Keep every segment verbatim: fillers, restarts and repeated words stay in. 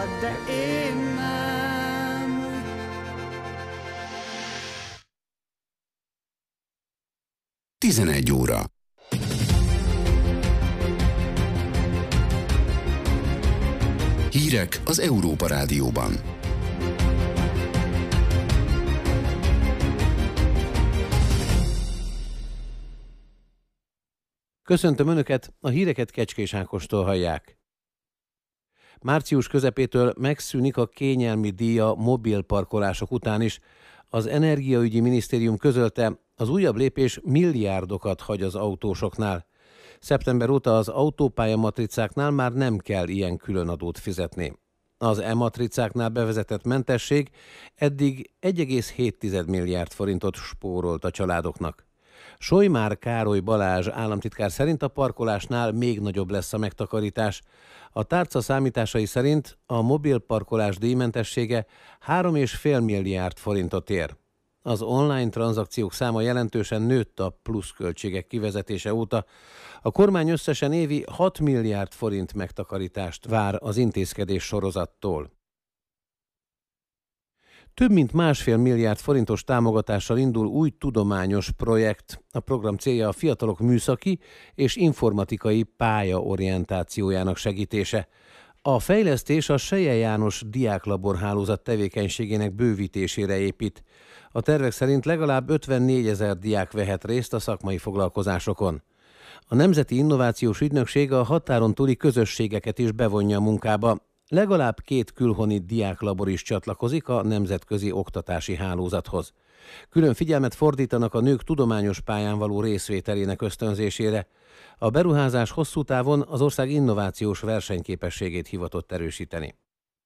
de én nem. tizenegy óra. Hírek az Európa Rádióban. Köszöntöm Önöket, a híreket Kecskés Ákostól hallják. Március közepétől megszűnik a kényelmi díja mobil parkolások után is. Az Energiaügyi Minisztérium közölte, az újabb lépés milliárdokat hagy az autósoknál. Szeptember óta az autópályamatricáknál már nem kell ilyen különadót fizetni. Az e-matricáknál bevezetett mentesség eddig egy egész hét milliárd forintot spórolt a családoknak. Solymár Károly Balázs államtitkár szerint a parkolásnál még nagyobb lesz a megtakarítás. A tárca számításai szerint a mobil parkolás díjmentessége három egész öt milliárd forintot ér. Az online tranzakciók száma jelentősen nőtt a pluszköltségek kivezetése óta. A kormány összesen évi hat milliárd forint megtakarítást vár az intézkedés sorozattól. Több mint másfél milliárd forintos támogatással indul új tudományos projekt. A program célja a fiatalok műszaki és informatikai pályaorientációjának segítése. A fejlesztés a Selye János diáklaborhálózat tevékenységének bővítésére épít. A tervek szerint legalább ötvennégyezer diák vehet részt a szakmai foglalkozásokon. A Nemzeti Innovációs Ügynökség a határon túli közösségeket is bevonja a munkába. Legalább két külhoni diáklabor is csatlakozik a nemzetközi oktatási hálózathoz. Külön figyelmet fordítanak a nők tudományos pályán való részvételének ösztönzésére. A beruházás hosszú távon az ország innovációs versenyképességét hivatott erősíteni.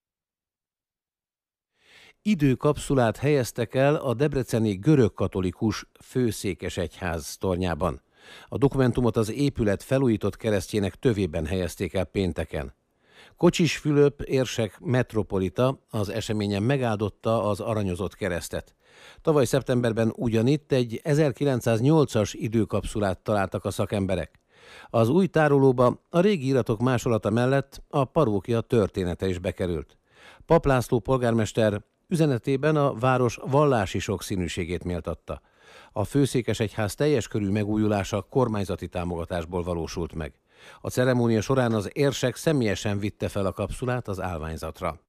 Időkapszulát helyeztek el a debreceni görögkatolikus főszékesegyház tornyában. A dokumentumot az épület felújított keresztjének tövében helyezték el pénteken. Kocsis Fülöp érsek metropolita az eseményen megáldotta az aranyozott keresztet. Tavaly szeptemberben ugyanitt egy ezerkilencszáznyolcas időkapszulát találtak a szakemberek. Az új tárolóba a régi iratok másolata mellett a parókia története is bekerült. Pap László polgármester üzenetében a város vallási sokszínűségét méltatta. A főszékesegyház teljes körű megújulása kormányzati támogatásból valósult meg. A ceremónia során az érsek személyesen vitte fel a kapszulát az állványzatra.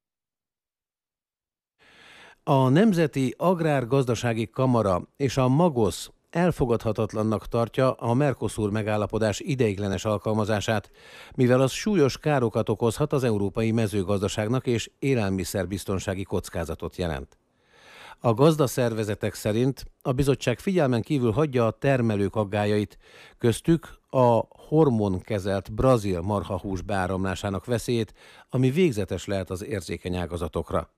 A Nemzeti Agrárgazdasági Kamara és a Magosz elfogadhatatlannak tartja a Mercosur megállapodás ideiglenes alkalmazását, mivel az súlyos károkat okozhat az európai mezőgazdaságnak és élelmiszerbiztonsági kockázatot jelent. A gazdaszervezetek szerint a bizottság figyelmen kívül hagyja a termelők aggályait, köztük a hormonkezelt brazil marhahús beáramlásának veszélyét, ami végzetes lehet az érzékeny ágazatokra.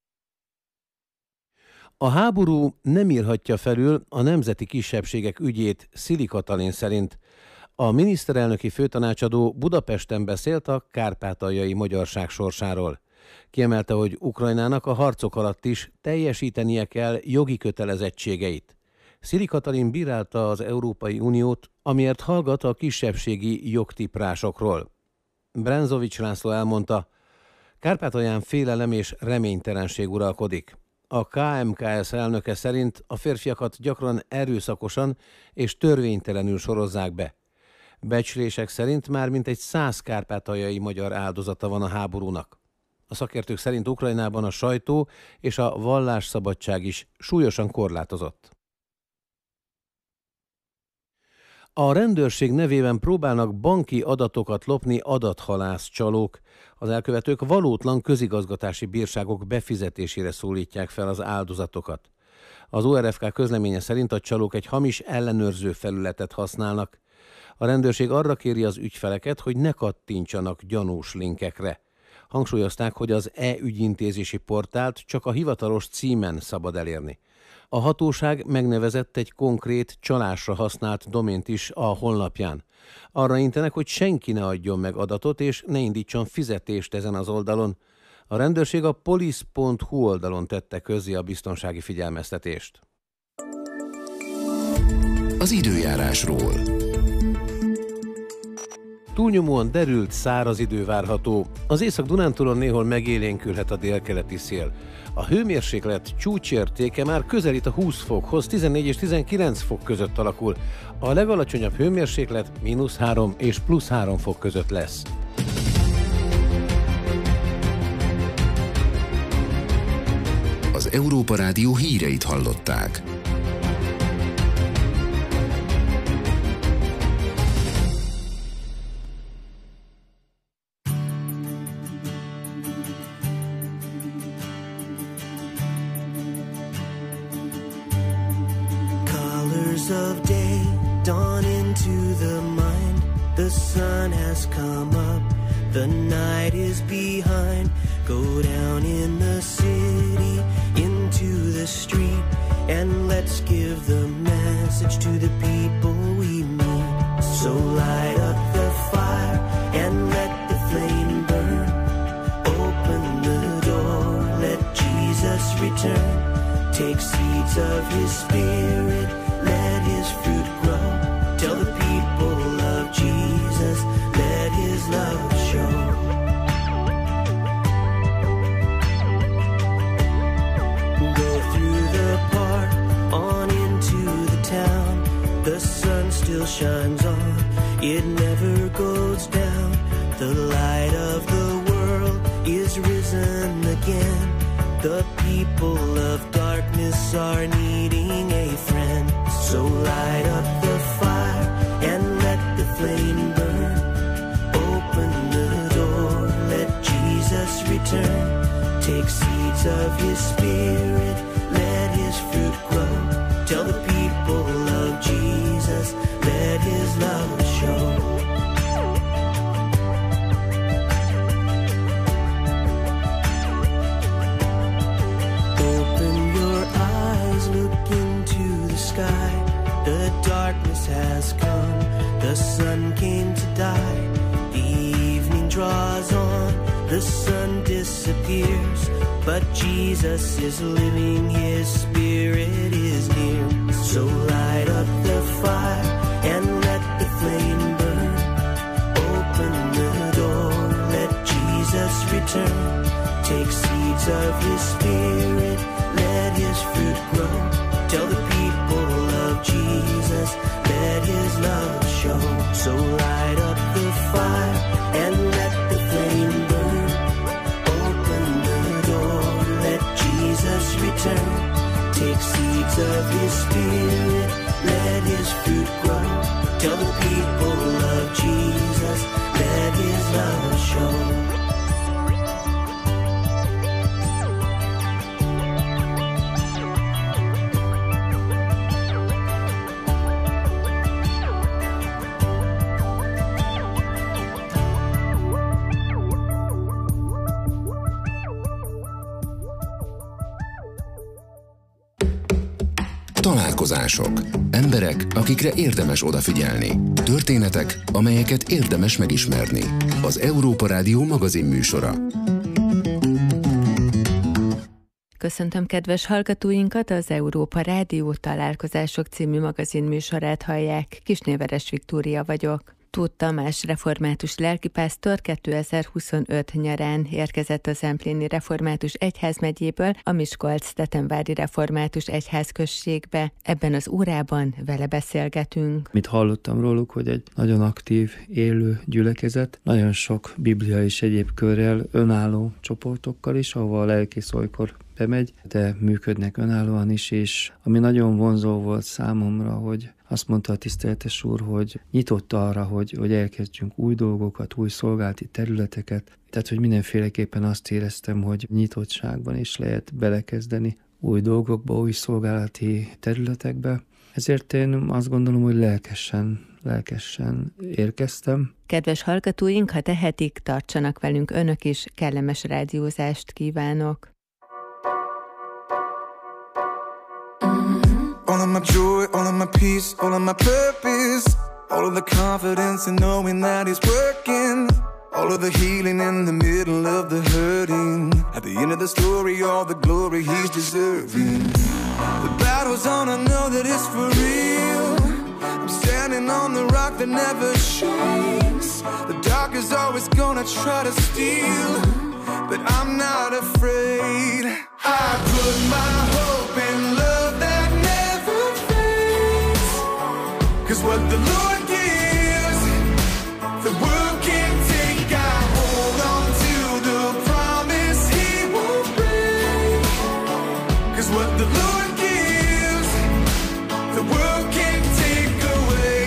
A háború nem írhatja felül a nemzeti kisebbségek ügyét Szili Katalin szerint. A miniszterelnöki főtanácsadó Budapesten beszélt a kárpátaljai magyarság sorsáról. Kiemelte, hogy Ukrajnának a harcok alatt is teljesítenie kell jogi kötelezettségeit. Szili Katalin bírálta az Európai Uniót, amiért hallgat a kisebbségi jogtiprásokról. Brenzovics László elmondta, Kárpátalján félelem és reménytelenség uralkodik. A ká em ká es elnöke szerint a férfiakat gyakran erőszakosan és törvénytelenül sorozzák be. Becslések szerint már mintegy száz kárpátaljai magyar áldozata van a háborúnak. A szakértők szerint Ukrajnában a sajtó és a vallásszabadság is súlyosan korlátozott. A rendőrség nevében próbálnak banki adatokat lopni adathalász csalók. Az elkövetők valótlan közigazgatási bírságok befizetésére szólítják fel az áldozatokat. Az o er ef ká közleménye szerint a csalók egy hamis ellenőrző felületet használnak. A rendőrség arra kéri az ügyfeleket, hogy ne kattintsanak gyanús linkekre. Hangsúlyozták, hogy az e-ügyintézési portált csak a hivatalos címen szabad elérni. A hatóság megnevezett egy konkrét csalásra használt domént is a honlapján. Arra intenek, hogy senki ne adjon meg adatot és ne indítson fizetést ezen az oldalon. A rendőrség a police pont hu oldalon tette közzé a biztonsági figyelmeztetést. Az időjárásról. Túlnyomóan derült, száraz idő várható. Az Észak-Dunántúlon néhol megélénkülhet a délkeleti szél. A hőmérséklet csúcsértéke már közelít a húsz fokhoz, tizennégy és tizenkilenc fok között alakul. A legalacsonyabb hőmérséklet mínusz három és plusz három fok között lesz. Az Európa Rádió híreit hallották. Colors of day dawn into the mind. The sun has come up, the night is behind. Go down in the city, into the street, and let's give the message to the people we meet. So light up the fire and let the flame burn. Open the door, let Jesus return. Take seeds of his spirit, let his fruit grow. Tell the people of Jesus, let his love show. The sun still shines on, it never goes down. The light of the world is risen again. The people of darkness are needing a friend. So light up the fire and let the flame burn. Open the door, let Jesus return. Take seeds of his spirit, let his fruit grow. Tell the people of Jesus, let his love show. Open your eyes, look into the sky. The darkness has come, the sun came to die. The evening draws on, the sun disappears, but Jesus is living, his spirit is near. So light up the fire and let the flame burn. Open the door, let Jesus return. Take seeds of his spirit, let his fruit grow. Tell the people of Jesus, let his love show. So light up the fire and let the flame burn. Open the door, let Jesus return. Take seeds of his spirit, let his fruit grow. Tell the people of Jesus, let his love show. Találkozások. Emberek, akikre érdemes odafigyelni. Történetek, amelyeket érdemes megismerni. Az Európa Rádió magazin műsora. Köszöntöm kedves hallgatóinkat, az Európa Rádió Találkozások című magazin műsorát hallják. Kisnéveres Viktória vagyok. Tóth Tamás református lelkipásztor kétezer-huszonöt nyarán érkezett a Zempléni Református Egyházmegyéből a Miskolc-Tetemvári Református Egyházközségbe. Ebben az órában vele beszélgetünk. Mit hallottam róluk, hogy egy nagyon aktív, élő gyülekezet, nagyon sok biblia és egyéb körrel, önálló csoportokkal is, ahova a lelkész olykor bemegy, de működnek önállóan is, és ami nagyon vonzó volt számomra, hogy azt mondta a tiszteletes úr, hogy nyitott arra, hogy, hogy elkezdjünk új dolgokat, új szolgálati területeket. Tehát, hogy mindenféleképpen azt éreztem, hogy nyitottságban is lehet belekezdeni új dolgokba, új szolgálati területekbe. Ezért én azt gondolom, hogy lelkesen, lelkesen érkeztem. Kedves hallgatóink, ha tehetik, tartsanak velünk önök is, kellemes rádiózást kívánok. All of my joy, all of my peace, all of my purpose, all of the confidence in knowing that he's working, all of the healing in the middle of the hurting. At the end of the story, all the glory he's deserving. The battle's on, I know that it's for real. I'm standing on the rock that never shakes. The dark is always gonna try to steal, but I'm not afraid. I put my hope in love that never fades, 'cause what the Lord gives, the world can't take. I hold on to the promise He won't break, 'cause what the Lord gives, the world can't take away.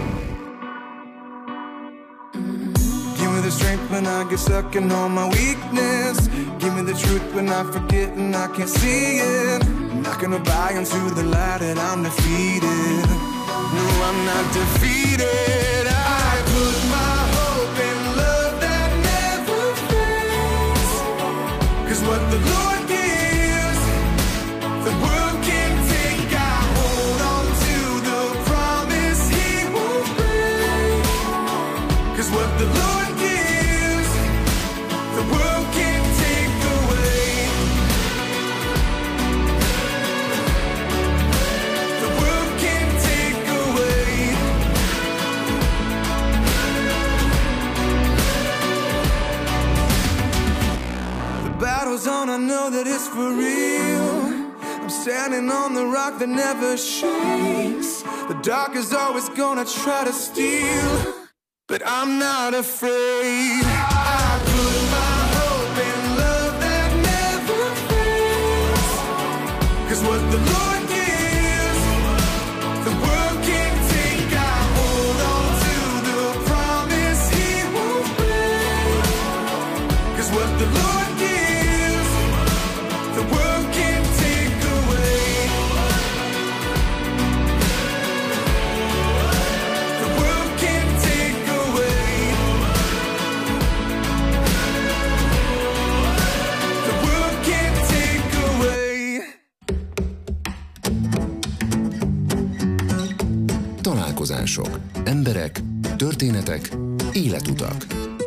Give me the strength when I get stuck in all my weakness. Give me the truth when I forget and I can't see it. I'm not gonna buy into the lie that I'm defeated. No, I'm not defeated. I put my hope in love that never fades, 'cause what the Lord gives, the world can't take. I hold on to the promise He won't break, 'cause what the Lord gives, the world can't take away. The world can't take away. The battle's on, I know that it's for real. I'm standing on the rock that never shakes. The dark is always gonna try to steal, but I'm not afraid. I put my hope in love that never fades, 'cause what the Lord gives, the world can't take. I hold on to the promise He won't break, 'cause what the Lord gives, the world can't take away. The world can't take away. The world can't take away. Találkozások, emberek, történetek, életutak.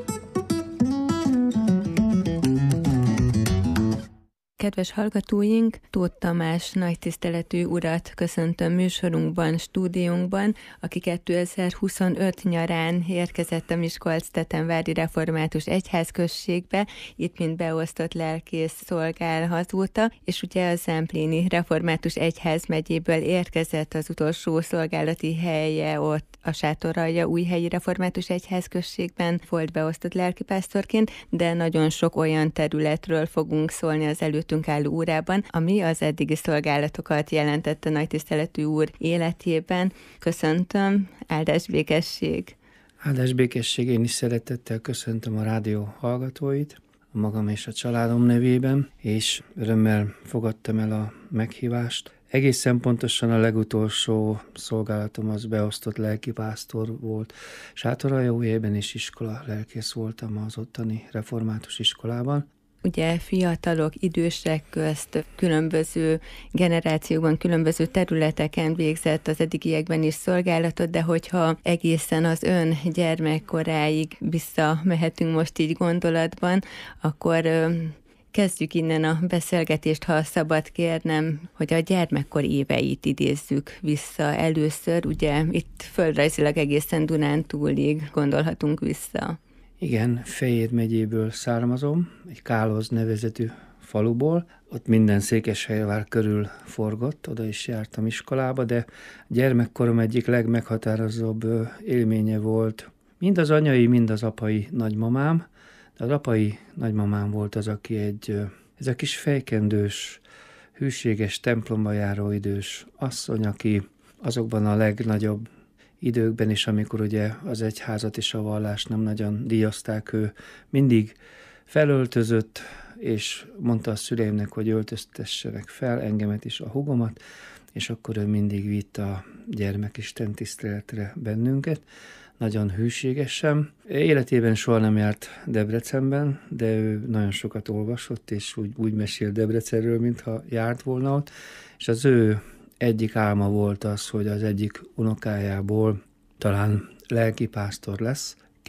Kedves hallgatóink, Tóth Tamás nagy tiszteletű urat köszöntöm műsorunkban, stúdiónkban, aki kétezer-huszonöt nyarán érkezett a Miskolc-Tetenvári Református Egyházközségbe, itt mint beosztott lelkész szolgál azóta, és ugye a Zempléni Református Egyházmegyéből érkezett, az utolsó szolgálati helye ott a Sátoraljaújhelyi Református Egyházközségben volt beosztott lelkipásztorként, de nagyon sok olyan területről fogunk szólni az előttünk álló órában, ami az eddigi szolgálatokat jelentette nagy tiszteletű úr életében. Köszöntöm, áldás békesség! Áldás békesség, én is szeretettel köszöntöm a rádió hallgatóit, a magam és a családom nevében, és örömmel fogadtam el a meghívást. Egészen pontosan a legutolsó szolgálatom az beosztott lelkipásztor volt. Sátoraljaújhelyben is iskola lelkész voltam az ottani református iskolában. Ugye fiatalok, idősek közt különböző generációkban, különböző területeken végzett az eddigiekben is szolgálatot, de hogyha egészen az ön gyermekkoráig visszamehetünk most így gondolatban, akkor kezdjük innen a beszélgetést, ha szabad kérnem, hogy a gyermekkor éveit idézzük vissza először. Ugye itt földrajzilag egészen Dunántúlig gondolhatunk vissza. Igen, Fejér megyéből származom, egy Káloz nevezetű faluból. Ott minden Székesfehérvár körül forgott, oda is jártam iskolába, de gyermekkorom egyik legmeghatározóbb élménye volt mind az anyai, mind az apai nagymamám. De az apai nagymamám volt az, aki egy, ez a kis fejkendős, hűséges, templomba járó idős asszony, aki azokban a legnagyobb időkben is, amikor ugye az egyházat és a vallást nem nagyon díjazták, ő mindig felöltözött, és mondta a szüleimnek, hogy öltöztessenek fel engemet is, a húgomat, és akkor ő mindig vitte a gyermekisten tiszteletre bennünket. Nagyon hűségesen. Életében soha nem járt Debrecenben, de ő nagyon sokat olvasott, és úgy, úgy mesél Debrecenről, mintha járt volna ott, és az ő egyik álma volt az, hogy az egyik unokájából talán lelkipásztor lesz.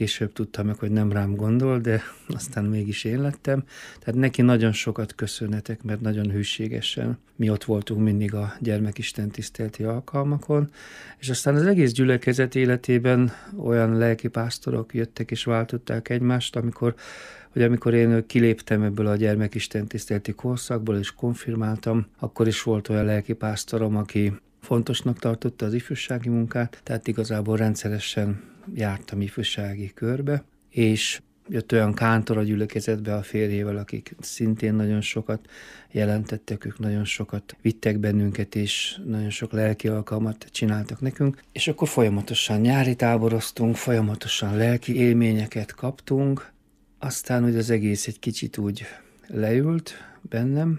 később tudtam meg, hogy nem rám gondol, de aztán mégis én lettem. Tehát neki nagyon sokat köszönhetek, mert nagyon hűségesen mi ott voltunk mindig a gyermekisten tiszteleti alkalmakon, és aztán az egész gyülekezet életében olyan lelkipásztorok jöttek és váltották egymást, amikor hogy amikor én kiléptem ebből a gyermekisten tiszteleti korszakból, és konfirmáltam, akkor is volt olyan lelkipásztorom, aki fontosnak tartotta az ifjúsági munkát, tehát igazából rendszeresen jártam ifjúsági körbe, és jött olyan kántor a gyülekezetbe a férjével, akik szintén nagyon sokat jelentettek, ők nagyon sokat vittek bennünket, és nagyon sok lelki alkalmat csináltak nekünk, és akkor folyamatosan nyári táboroztunk, folyamatosan lelki élményeket kaptunk, aztán úgy az egész egy kicsit úgy leült bennem,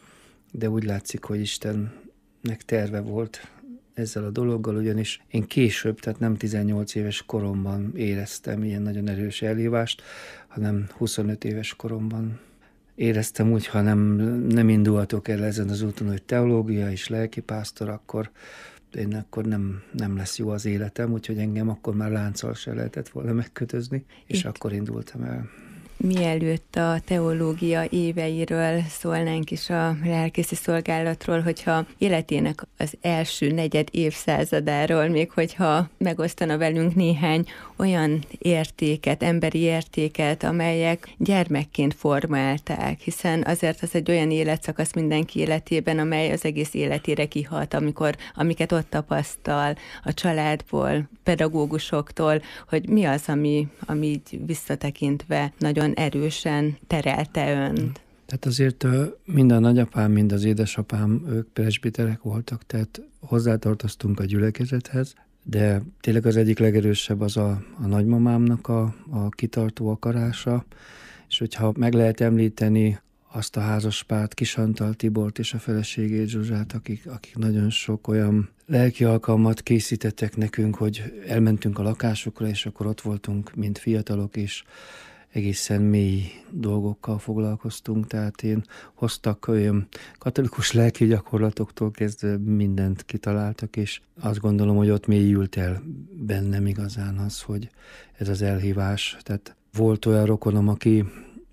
de úgy látszik, hogy Istennek terve volt ezzel a dologgal, ugyanis én később, tehát nem tizennyolc éves koromban éreztem ilyen nagyon erős elhívást, hanem huszonöt éves koromban éreztem úgy, ha nem, nem indulhatok el ezen az úton, hogy teológia és lelkipásztor, akkor én akkor nem, nem lesz jó az életem, úgyhogy engem akkor már lánccal se lehetett volna megkötözni, és Itt. akkor indultam el. Mielőtt a teológia éveiről szólnánk is a lelkészi szolgálatról, hogyha életének az első negyed évszázadáról, még hogyha megosztana velünk néhány olyan értéket, emberi értéket, amelyek gyermekként formálták, hiszen azért az egy olyan életszakasz mindenki életében, amely az egész életére kihat, amikor, amiket ott tapasztal a családból, pedagógusoktól, hogy mi az, ami, ami így visszatekintve nagyon erősen terelte önt. Tehát azért mind a nagyapám, mind az édesapám, ők presbiterek voltak, tehát hozzátartoztunk a gyülekezethez, de tényleg az egyik legerősebb az a, a nagymamámnak a, a kitartó akarása, és hogyha meg lehet említeni azt a házaspárt, Kis Antal Tibort és a feleségét Zsuzsát, akik, akik nagyon sok olyan lelki alkalmat készítettek nekünk, hogy elmentünk a lakásukra, és akkor ott voltunk, mint fiatalok, és egészen mély dolgokkal foglalkoztunk, tehát én hoztak olyan katolikus lelki gyakorlatoktól kezdve mindent kitaláltak, és azt gondolom, hogy ott mélyült el bennem igazán az, hogy ez az elhívás. Tehát volt olyan rokonom, aki,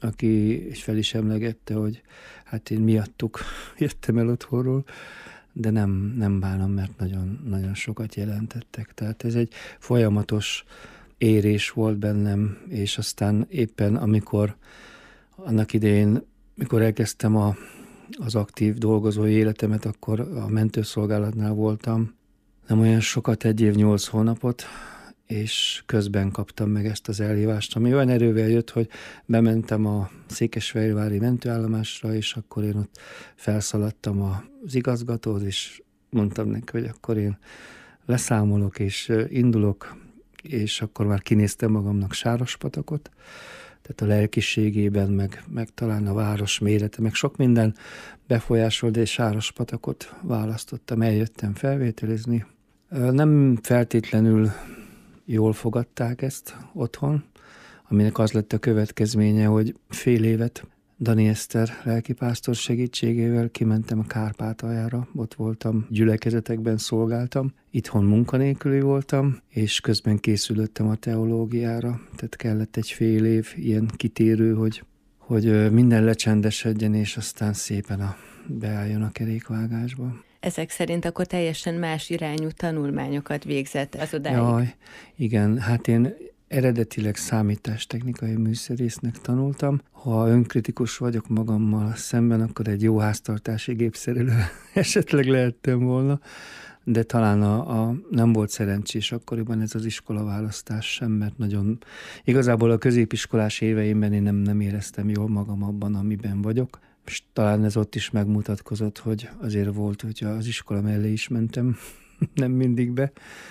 aki is fel is emlegette, hogy hát én miattuk jöttem el otthonról, de nem, nem bánom, mert nagyon, nagyon sokat jelentettek. Tehát ez egy folyamatos érés volt bennem, és aztán éppen amikor annak idején, mikor elkezdtem a, az aktív dolgozói életemet, akkor a mentőszolgálatnál voltam. Nem olyan sokat, egy év, nyolc hónapot, és közben kaptam meg ezt az elhívást, ami olyan erővel jött, hogy bementem a székesfehérvári mentőállomásra, és akkor én ott felszaladtam az igazgatóhoz, és mondtam neki, hogy akkor én leszámolok, és indulok, és akkor már kinéztem magamnak Sárospatakot, tehát a lelkiségében, meg, meg talán a város mérete, meg sok minden befolyásol, de egy Sárospatakot választottam, eljöttem felvételizni. Nem feltétlenül jól fogadták ezt otthon, aminek az lett a következménye, hogy fél évet Dani Eszter lelkipásztor segítségével kimentem a Kárpátaljára, ott voltam, gyülekezetekben szolgáltam, itthon munkanélküli voltam, és közben készülöttem a teológiára, tehát kellett egy fél év ilyen kitérő, hogy, hogy minden lecsendesedjen, és aztán szépen a, beálljon a kerékvágásba. Ezek szerint akkor teljesen más irányú tanulmányokat végzett az odáig. Jaj, igen, hát én eredetileg számítástechnikai műszerésznek tanultam. Ha önkritikus vagyok magammal szemben, akkor egy jó háztartási gépszerelő esetleg lehettem volna, de talán a, a, nem volt szerencsés akkoriban ez az iskolaválasztás sem, mert nagyon igazából a középiskolás éveimben én nem, nem éreztem jól magam abban, amiben vagyok. És talán ez ott is megmutatkozott, hogy azért volt, hogy az iskola mellé is mentem, nem mindig be,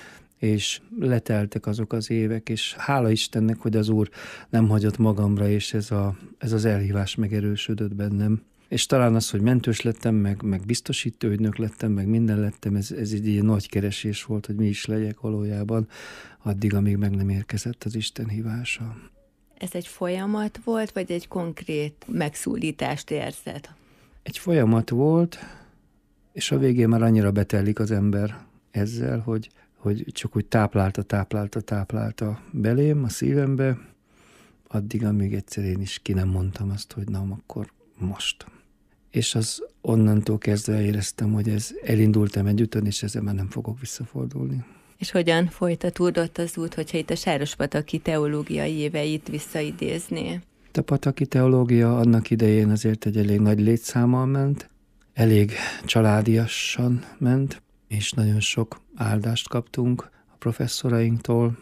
és leteltek azok az évek, és hála Istennek, hogy az Úr nem hagyott magamra, és ez, a, ez az elhívás megerősödött bennem. És talán az, hogy mentős lettem, meg, meg biztosítőügynök lettem, meg minden lettem, ez, ez egy ilyen nagy keresés volt, hogy mi is legyek valójában, addig, amíg meg nem érkezett az Isten hívása. Ez egy folyamat volt, vagy egy konkrét megszólítást érzed? Egy folyamat volt, és a végén már annyira betelik az ember ezzel, hogy hogy csak úgy táplálta, táplálta, táplálta belém, a szívembe, addig, amíg egyszer én is ki nem mondtam azt, hogy na, akkor most. És az onnantól kezdve éreztem, hogy ez elindultam egy úton, és ezzel már nem fogok visszafordulni. És hogyan folytatódott az út, hogyha itt a sárospataki teológiai éveit visszaidézné? A pataki teológia annak idején azért egy elég nagy létszámmal ment, elég családiasan ment, és nagyon sok áldást kaptunk a professzorainktól,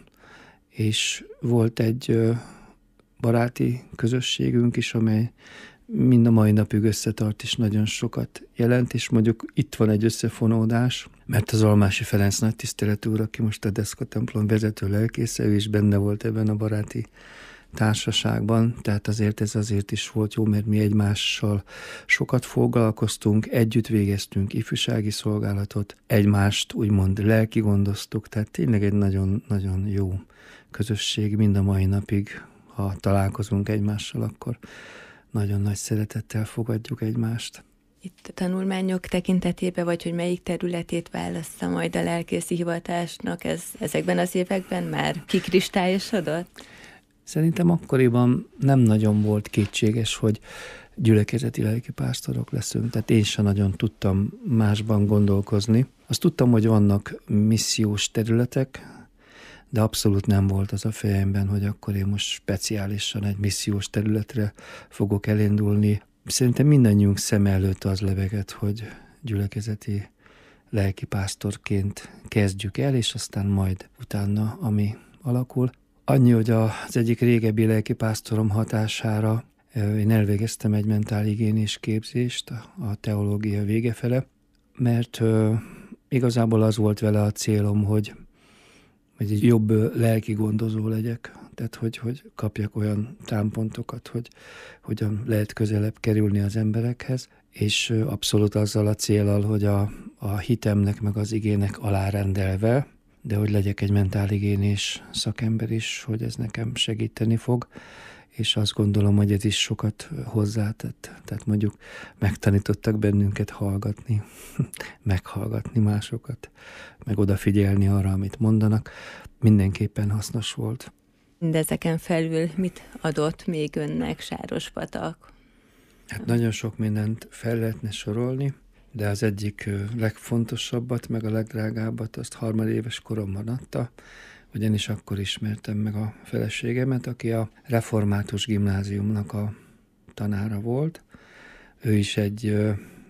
és volt egy baráti közösségünk is, amely mind a mai napig összetart, és nagyon sokat jelent, és mondjuk itt van egy összefonódás, mert az Almási Ferenc nagy tiszteletű úr, aki most a Deszka templom vezető lelkésze, ő is benne volt ebben a baráti társaságban, tehát azért ez azért is volt jó, mert mi egymással sokat foglalkoztunk, együtt végeztünk ifjúsági szolgálatot, egymást úgymond lelki gondoztuk, tehát tényleg egy nagyon-nagyon jó közösség mind a mai napig, ha találkozunk egymással, akkor nagyon nagy szeretettel fogadjuk egymást. Itt a tanulmányok tekintetében, vagy hogy melyik területét válassza majd a lelkészi hivatásnak, ez ezekben az években már kikristályosodott? Szerintem akkoriban nem nagyon volt kétséges, hogy gyülekezeti lelkipásztorok leszünk, tehát én sem nagyon tudtam másban gondolkozni. Azt tudtam, hogy vannak missziós területek, de abszolút nem volt az a fejemben, hogy akkor én most speciálisan egy missziós területre fogok elindulni. Szerintem mindannyiunk szem előtt az lebegett, hogy gyülekezeti lelkipásztorként kezdjük el, és aztán majd utána, ami alakul. Annyi, hogy az egyik régebbi lelkipásztorom hatására én elvégeztem egy mentálhigiénés képzést a teológia vége fele, mert igazából az volt vele a célom, hogy hogy egy jobb lelki gondozó legyek, tehát hogy, hogy kapjak olyan támpontokat, hogy hogyan lehet közelebb kerülni az emberekhez, és abszolút azzal a céllal, hogy a, a hitemnek meg az igének alárendelve, de hogy legyek egy mentálhigiénés szakember is, hogy ez nekem segíteni fog, és azt gondolom, hogy ez is sokat hozzátett. Tehát mondjuk megtanítottak bennünket hallgatni, meghallgatni másokat, meg odafigyelni arra, amit mondanak. Mindenképpen hasznos volt. Mindezeken felül mit adott még önnek Sárospatak? Hát nagyon sok mindent fel lehetne sorolni, de az egyik legfontosabbat, meg a legdrágábbat azt harmadéves koromban adta, ugyanis akkor ismertem meg a feleségemet, aki a református gimnáziumnak a tanára volt. Ő is egy ö,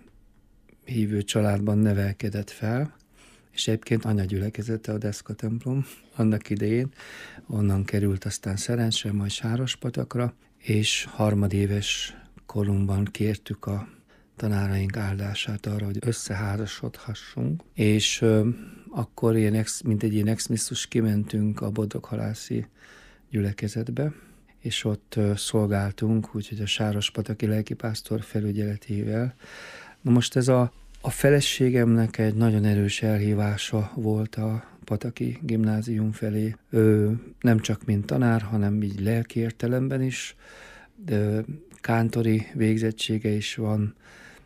hívő családban nevelkedett fel, és egyébként anyagyülekezete a Deszka templom annak idején. Onnan került aztán Szerencsre, majd Sárospatakra, és harmadéves korunkban kértük a tanáraink áldását arra, hogy összeházasodhassunk, és ö, akkor ilyen ex, mint egy ilyen ex-misszus kimentünk a Bodroghalászi gyülekezetbe, és ott ö, szolgáltunk, úgyhogy a sárospataki lelkipásztor felügyeletével. Na most ez a, a feleségemnek egy nagyon erős elhívása volt a Pataki gimnázium felé. Ő nem csak mint tanár, hanem így lelki értelemben is, de kántori végzettsége is van,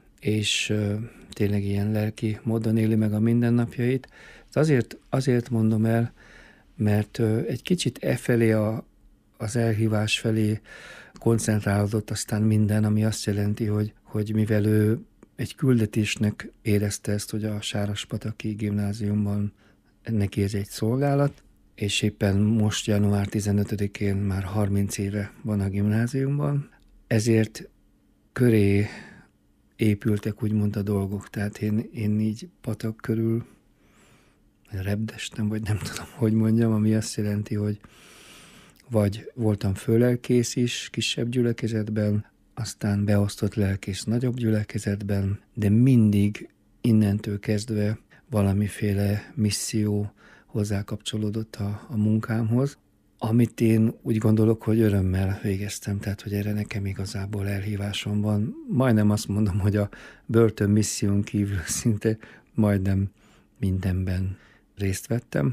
és ö, tényleg ilyen lelki módon éli meg a mindennapjait. Azért, azért mondom el, mert ö, egy kicsit e felé, a, az elhívás felé koncentrálódott aztán minden, ami azt jelenti, hogy, hogy mivel ő egy küldetésnek érezte ezt, hogy a Sárospataki gimnáziumban neki ez egy szolgálat, és éppen most január tizenötödikén már harminc éve van a gimnáziumban, ezért köré épültek úgymond a dolgok, tehát én, én így Patak körül repdestem, vagy nem tudom, hogy mondjam, ami azt jelenti, hogy vagy voltam főlelkész is kisebb gyülekezetben, aztán beosztott lelkész nagyobb gyülekezetben, de mindig innentől kezdve valamiféle misszió hozzákapcsolódott a, a munkámhoz, amit én úgy gondolok, hogy örömmel végeztem, tehát hogy erre nekem igazából elhívásom van. Majdnem azt mondom, hogy a börtön misszión kívül szinte majdnem mindenben részt vettem,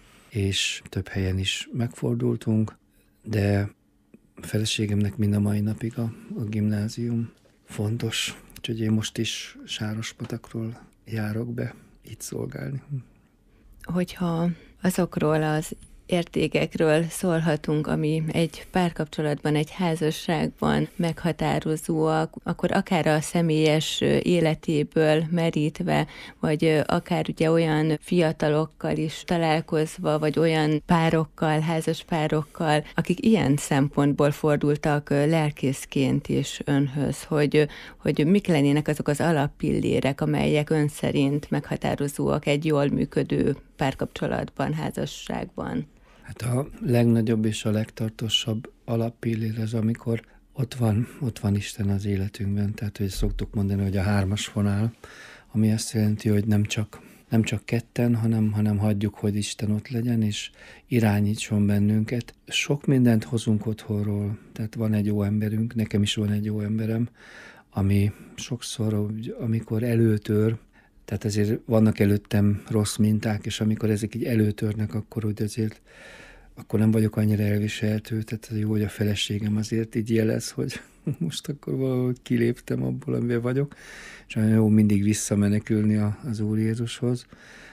és több helyen is megfordultunk, de a feleségemnek mind a mai napig a, a gimnázium fontos, úgyhogy én most is Sárospatakról járok be itt szolgálni. hogyha azokról az értékekről szólhatunk, ami egy párkapcsolatban, egy házasságban meghatározóak, akkor akár a személyes életéből merítve, vagy akár ugye olyan fiatalokkal is találkozva, vagy olyan párokkal, házas párokkal, akik ilyen szempontból fordultak lelkészként is önhöz, hogy, hogy mik lennének azok az alappillérek, amelyek ön szerint meghatározóak egy jól működő párkapcsolatban, házasságban. Hát a legnagyobb és a legtartósabb alappillér az, amikor ott van, ott van Isten az életünkben. Tehát, hogy szoktuk mondani, hogy a hármas vonal, ami azt jelenti, hogy nem csak, nem csak ketten, hanem, hanem hagyjuk, hogy Isten ott legyen, és irányítson bennünket. Sok mindent hozunk otthonról, tehát van egy jó emberünk, nekem is van egy jó emberem, ami sokszor, amikor előtör, tehát ezért vannak előttem rossz minták, és amikor ezek így előtörnek, akkor úgy azért, akkor nem vagyok annyira elviselhető, tehát jó, hogy a feleségem azért így jelez, hogy most akkor valahogy kiléptem abból, amiben vagyok, és olyan jó mindig visszamenekülni az Úr Jézushoz.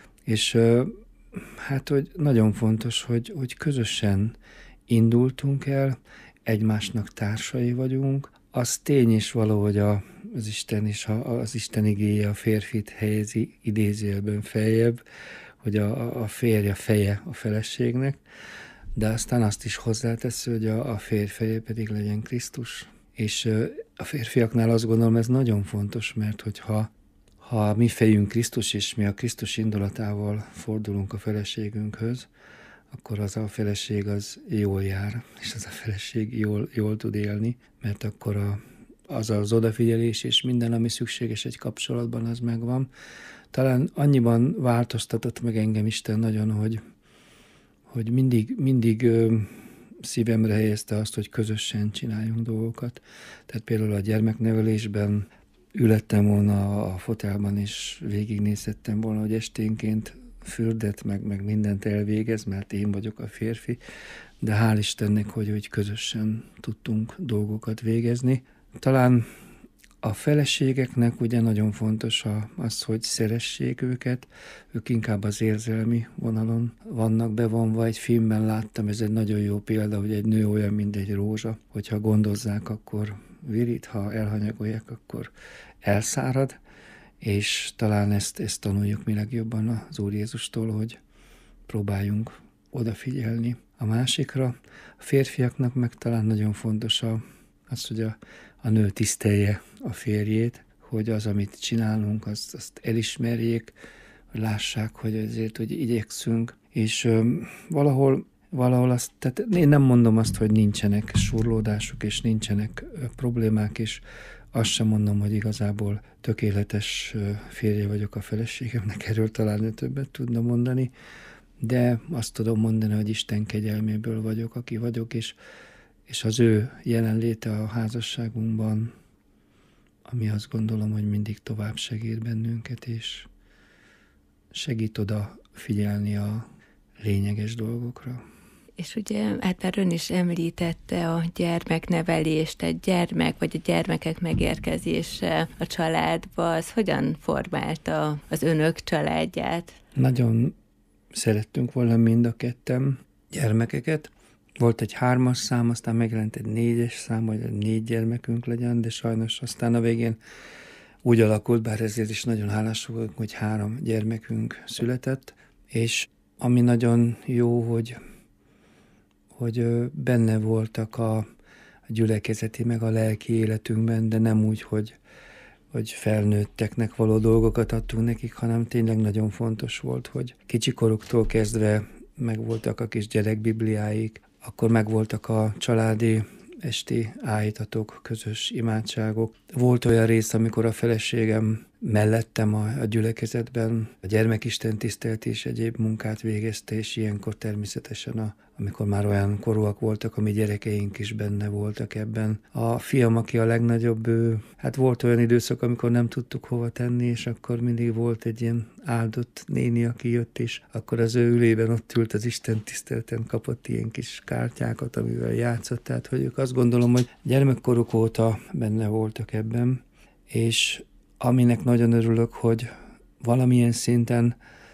És hát, hogy nagyon fontos, hogy, hogy közösen indultunk el, egymásnak társai vagyunk. Az tény is valahogy a az Isten is, az Isten igéje a férfit helyezi idézőjelben feljebb, hogy a, a férje feje a feleségnek, de aztán azt is hozzátesz, hogy a, a férj feje pedig legyen Krisztus. És a férfiaknál azt gondolom, ez nagyon fontos, mert hogyha ha mi fejünk Krisztus, és mi a Krisztus indulatával fordulunk a feleségünkhöz, akkor az a feleség az jól jár, és az a feleség jól, jól tud élni, mert akkor a az az odafigyelés és minden, ami szükséges egy kapcsolatban, az megvan. Talán annyiban változtatott meg engem Isten nagyon, hogy, hogy mindig, mindig ö, szívemre helyezte azt, hogy közösen csináljunk dolgokat. Tehát például a gyermeknevelésben ülettem volna a fotelban, és végignézhettem volna, hogy esténként fürdet, meg, meg mindent elvégez, mert én vagyok a férfi, de hál' Istennek, hogy, hogy közösen tudtunk dolgokat végezni. Talán a feleségeknek ugye nagyon fontos az, hogy szeressék őket, ők inkább az érzelmi vonalon vannak bevonva. Egy filmben láttam, ez egy nagyon jó példa, hogy egy nő olyan, mint egy rózsa, hogyha gondozzák, akkor virít, ha elhanyagolják, akkor elszárad, és talán ezt, ezt tanuljuk mi legjobban az Úr Jézustól, hogy próbáljunk odafigyelni a másikra. A férfiaknak meg talán nagyon fontos a, az, hogy a a nő tisztelje a férjét, hogy az, amit csinálunk, azt, azt elismerjék, hogy lássák, hogy azért, hogy igyekszünk, és ö, valahol, valahol azt, tehát én nem mondom azt, hogy nincsenek surlódások, és nincsenek ö, problémák, és azt sem mondom, hogy igazából tökéletes ö, férje vagyok a feleségemnek, erről talán ő többet tudna mondani, de azt tudom mondani, hogy Isten kegyelméből vagyok, aki vagyok, és és az ő jelenléte a házasságunkban, ami azt gondolom, hogy mindig tovább segít bennünket, és segít oda figyelni a lényeges dolgokra. És ugye, hát már ön is említette a gyermeknevelést, egy gyermek vagy a gyermekek megérkezése a családba, az hogyan formálta az önök családját? Nagyon szerettünk volna mind a ketten gyermekeket. Volt egy hármas szám, aztán megjelent egy négyes szám, hogy négy gyermekünk legyen, de sajnos aztán a végén úgy alakult, bár ezért is nagyon hálás vagyok, hogy három gyermekünk született, és ami nagyon jó, hogy, hogy benne voltak a, a gyülekezeti meg a lelki életünkben, de nem úgy, hogy, hogy felnőtteknek való dolgokat adtunk nekik, hanem tényleg nagyon fontos volt, hogy kicsikoruktól kezdve megvoltak a kis gyerekbibliáik, akkor megvoltak a családi esti áhítatok, közös imádságok. Volt olyan rész, amikor a feleségem mellettem a, a gyülekezetben a gyermekisten tisztelt és egyéb munkát végezte, és ilyenkor természetesen, a, amikor már olyan korúak voltak, a mi gyerekeink is benne voltak ebben. A fiam, aki a legnagyobb, ő, hát volt olyan időszak, amikor nem tudtuk hova tenni, és akkor mindig volt egy ilyen áldott néni, aki jött, és akkor az ő ülében ott ült az Isten tiszteleten, kapott ilyen kis kártyákat, amivel játszott. Tehát, hogy ők azt gondolom, hogy gyermekkoruk óta benne voltak ebben, és aminek nagyon örülök, hogy valamilyen szinten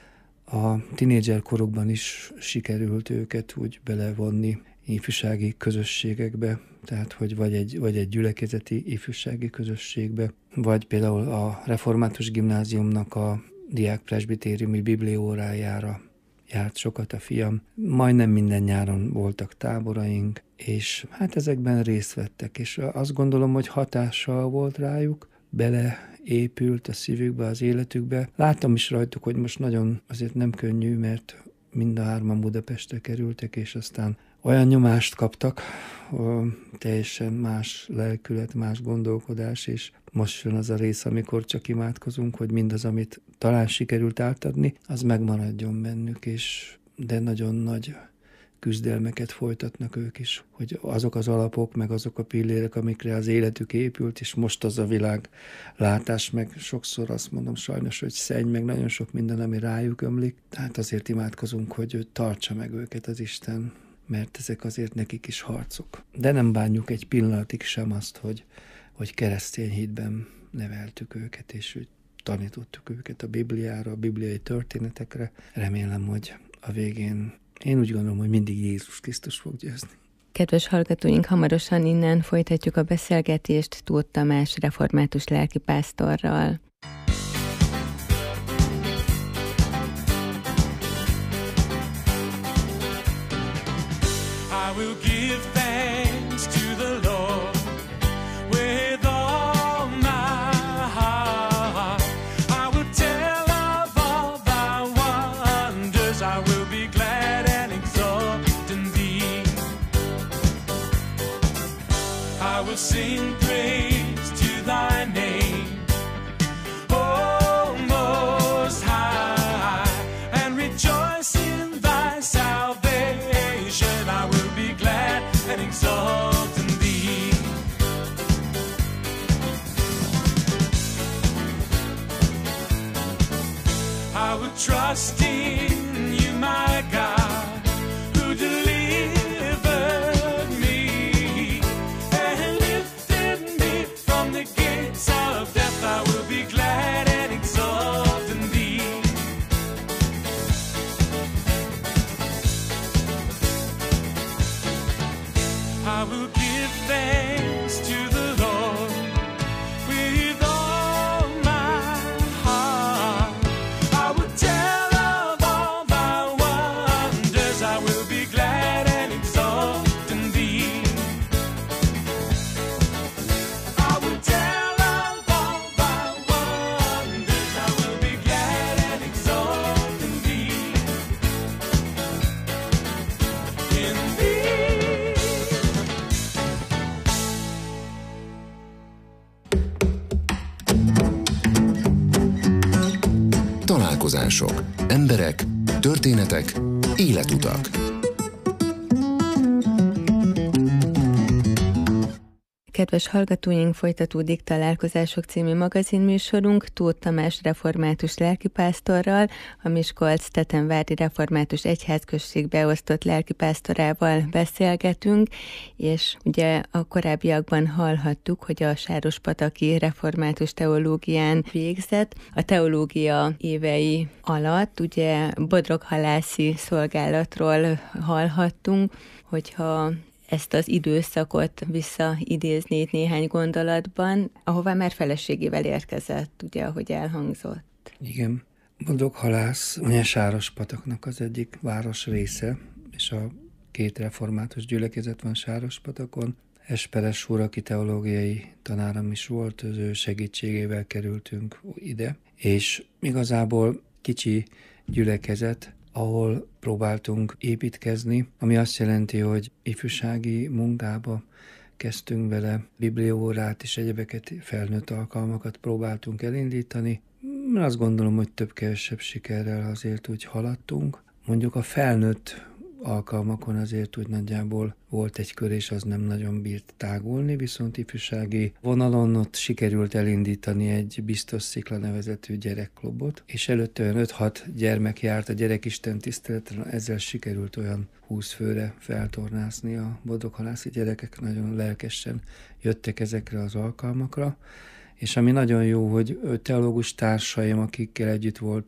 A tinédzser korukban is sikerült őket úgy belevonni ifjúsági közösségekbe, tehát hogy vagy egy, vagy egy gyülekezeti ifjúsági közösségbe, vagy például a református gimnáziumnak a diákpresbitériumi biblióórájára járt sokat a fiam. Majdnem minden nyáron voltak táboraink, és hát ezekben részt vettek, és azt gondolom, hogy hatással volt rájuk, beleépült a szívükbe, az életükbe. Láttam is rajtuk, hogy most nagyon azért nem könnyű, mert mind a hárman Budapestre kerültek, és aztán olyan nyomást kaptak, teljesen más lelkület, más gondolkodás, és most jön az a rész, amikor csak imádkozunk, hogy mindaz, amit talán sikerült átadni, az megmaradjon bennük, és de nagyon nagy küzdelmeket folytatnak ők is, hogy azok az alapok, meg azok a pillérek, amikre az életük épült, és most az a világ látás, meg sokszor azt mondom sajnos, hogy szenny, meg nagyon sok minden, ami rájuk ömlik. Tehát azért imádkozunk, hogy tartsa meg őket az Isten, mert ezek azért nekik is harcok. De nem bánjuk egy pillanatig sem azt, hogy, hogy keresztény hitben neveltük őket, és hogy tanítottuk őket a Bibliára, a bibliai történetekre. Remélem, hogy a végén én úgy gondolom, hogy mindig Jézus Krisztus fog győzni. Kedves hallgatóink, hamarosan innen folytatjuk a beszélgetést Tóth Tamás református lelkipásztorral. I will give thanks to the Lord with all my heart. I will tell of all thy wonders. I will be glad and exult in thee. I will sing praise to thy name, O Most High, and rejoice in thy salvation. I will be glad and exult in thee. I will trust in you, my God, who delivered me and lifted me from the gates of death. I will be glad and exult in thee. I will give thanks to the Lord with all my heart. I will tell of all thy wonders. I will be glad and exult in thee. I will tell of all thy wonders. I will be glad and exult in thee. In thee. Találkozások, emberek, történetek, életutak. Kedves hallgatóink, folytatódik Találkozások című magazinműsorunk Tóth Tamás református lelkipásztorral, a Miskolc-Tetenvári Református Egyházközség beosztott lelkipásztorával beszélgetünk, és ugye a korábbiakban hallhattuk, hogy a sárospataki református teológián végzett. A teológia évei alatt ugye bodroghalászi szolgálatról hallhattunk, hogyha ezt az időszakot visszaidéznéd néhány gondolatban, ahová már feleségével érkezett, ugye, ahogy elhangzott. Igen. Bodroghalász, ugye Sárospataknak az egyik város része, és a két református gyülekezet van Sárospatakon. Esperes úr, aki teológiai tanárom is volt, az ő segítségével kerültünk ide, és igazából kicsi gyülekezet, ahol próbáltunk építkezni, ami azt jelenti, hogy ifjúsági munkába kezdtünk vele, biblióórát és egyebeket, felnőtt alkalmakat próbáltunk elindítani. Azt gondolom, hogy több-kevesebb sikerrel azért úgy haladtunk. Mondjuk a felnőtt alkalmakon azért úgy nagyjából volt egy kör, és az nem nagyon bírt tágulni, viszont ifjúsági vonalon ott sikerült elindítani egy Biztos Szikla nevezetű gyerekklubot, és előtte olyan öt-hat gyermek járt a gyerekisten tiszteletre, ezzel sikerült olyan húsz főre feltornászni a bodroghalászi gyerekek, nagyon lelkesen jöttek ezekre az alkalmakra, és ami nagyon jó, hogy teológus társaim, akikkel együtt voltunk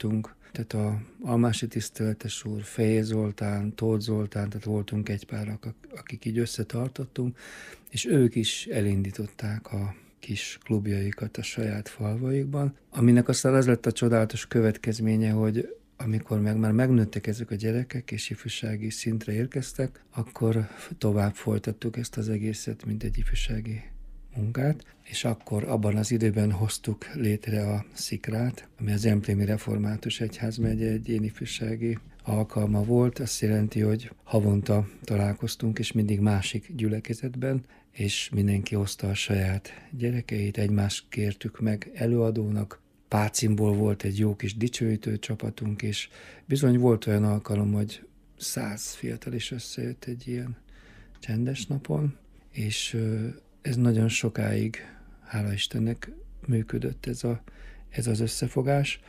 Tehát a Almási Tiszteletes úr, Fejé Zoltán, Tóth Zoltán, tehát voltunk egy pár, akik így összetartottunk, és ők is elindították a kis klubjaikat a saját falvaikban, aminek aztán az lett a csodálatos következménye, hogy amikor meg már megnőttek ezek a gyerekek, és ifjúsági szintre érkeztek, akkor tovább folytattuk ezt az egészet, mint egy ifjúsági munkát, és akkor abban az időben hoztuk létre a Szikrát, ami az Emplémi Református Egyházmegye egy ilyen ifjúsági alkalma volt. Azt jelenti, hogy havonta találkoztunk, és mindig másik gyülekezetben, és mindenki hozta a saját gyerekeit, egymást kértük meg előadónak. Pácimból volt egy jó kis dicsőítő csapatunk, és bizony volt olyan alkalom, hogy száz fiatal is összejött egy ilyen csendes napon, és ez nagyon sokáig, hála Istennek, működött ez, a, ez az összefogás,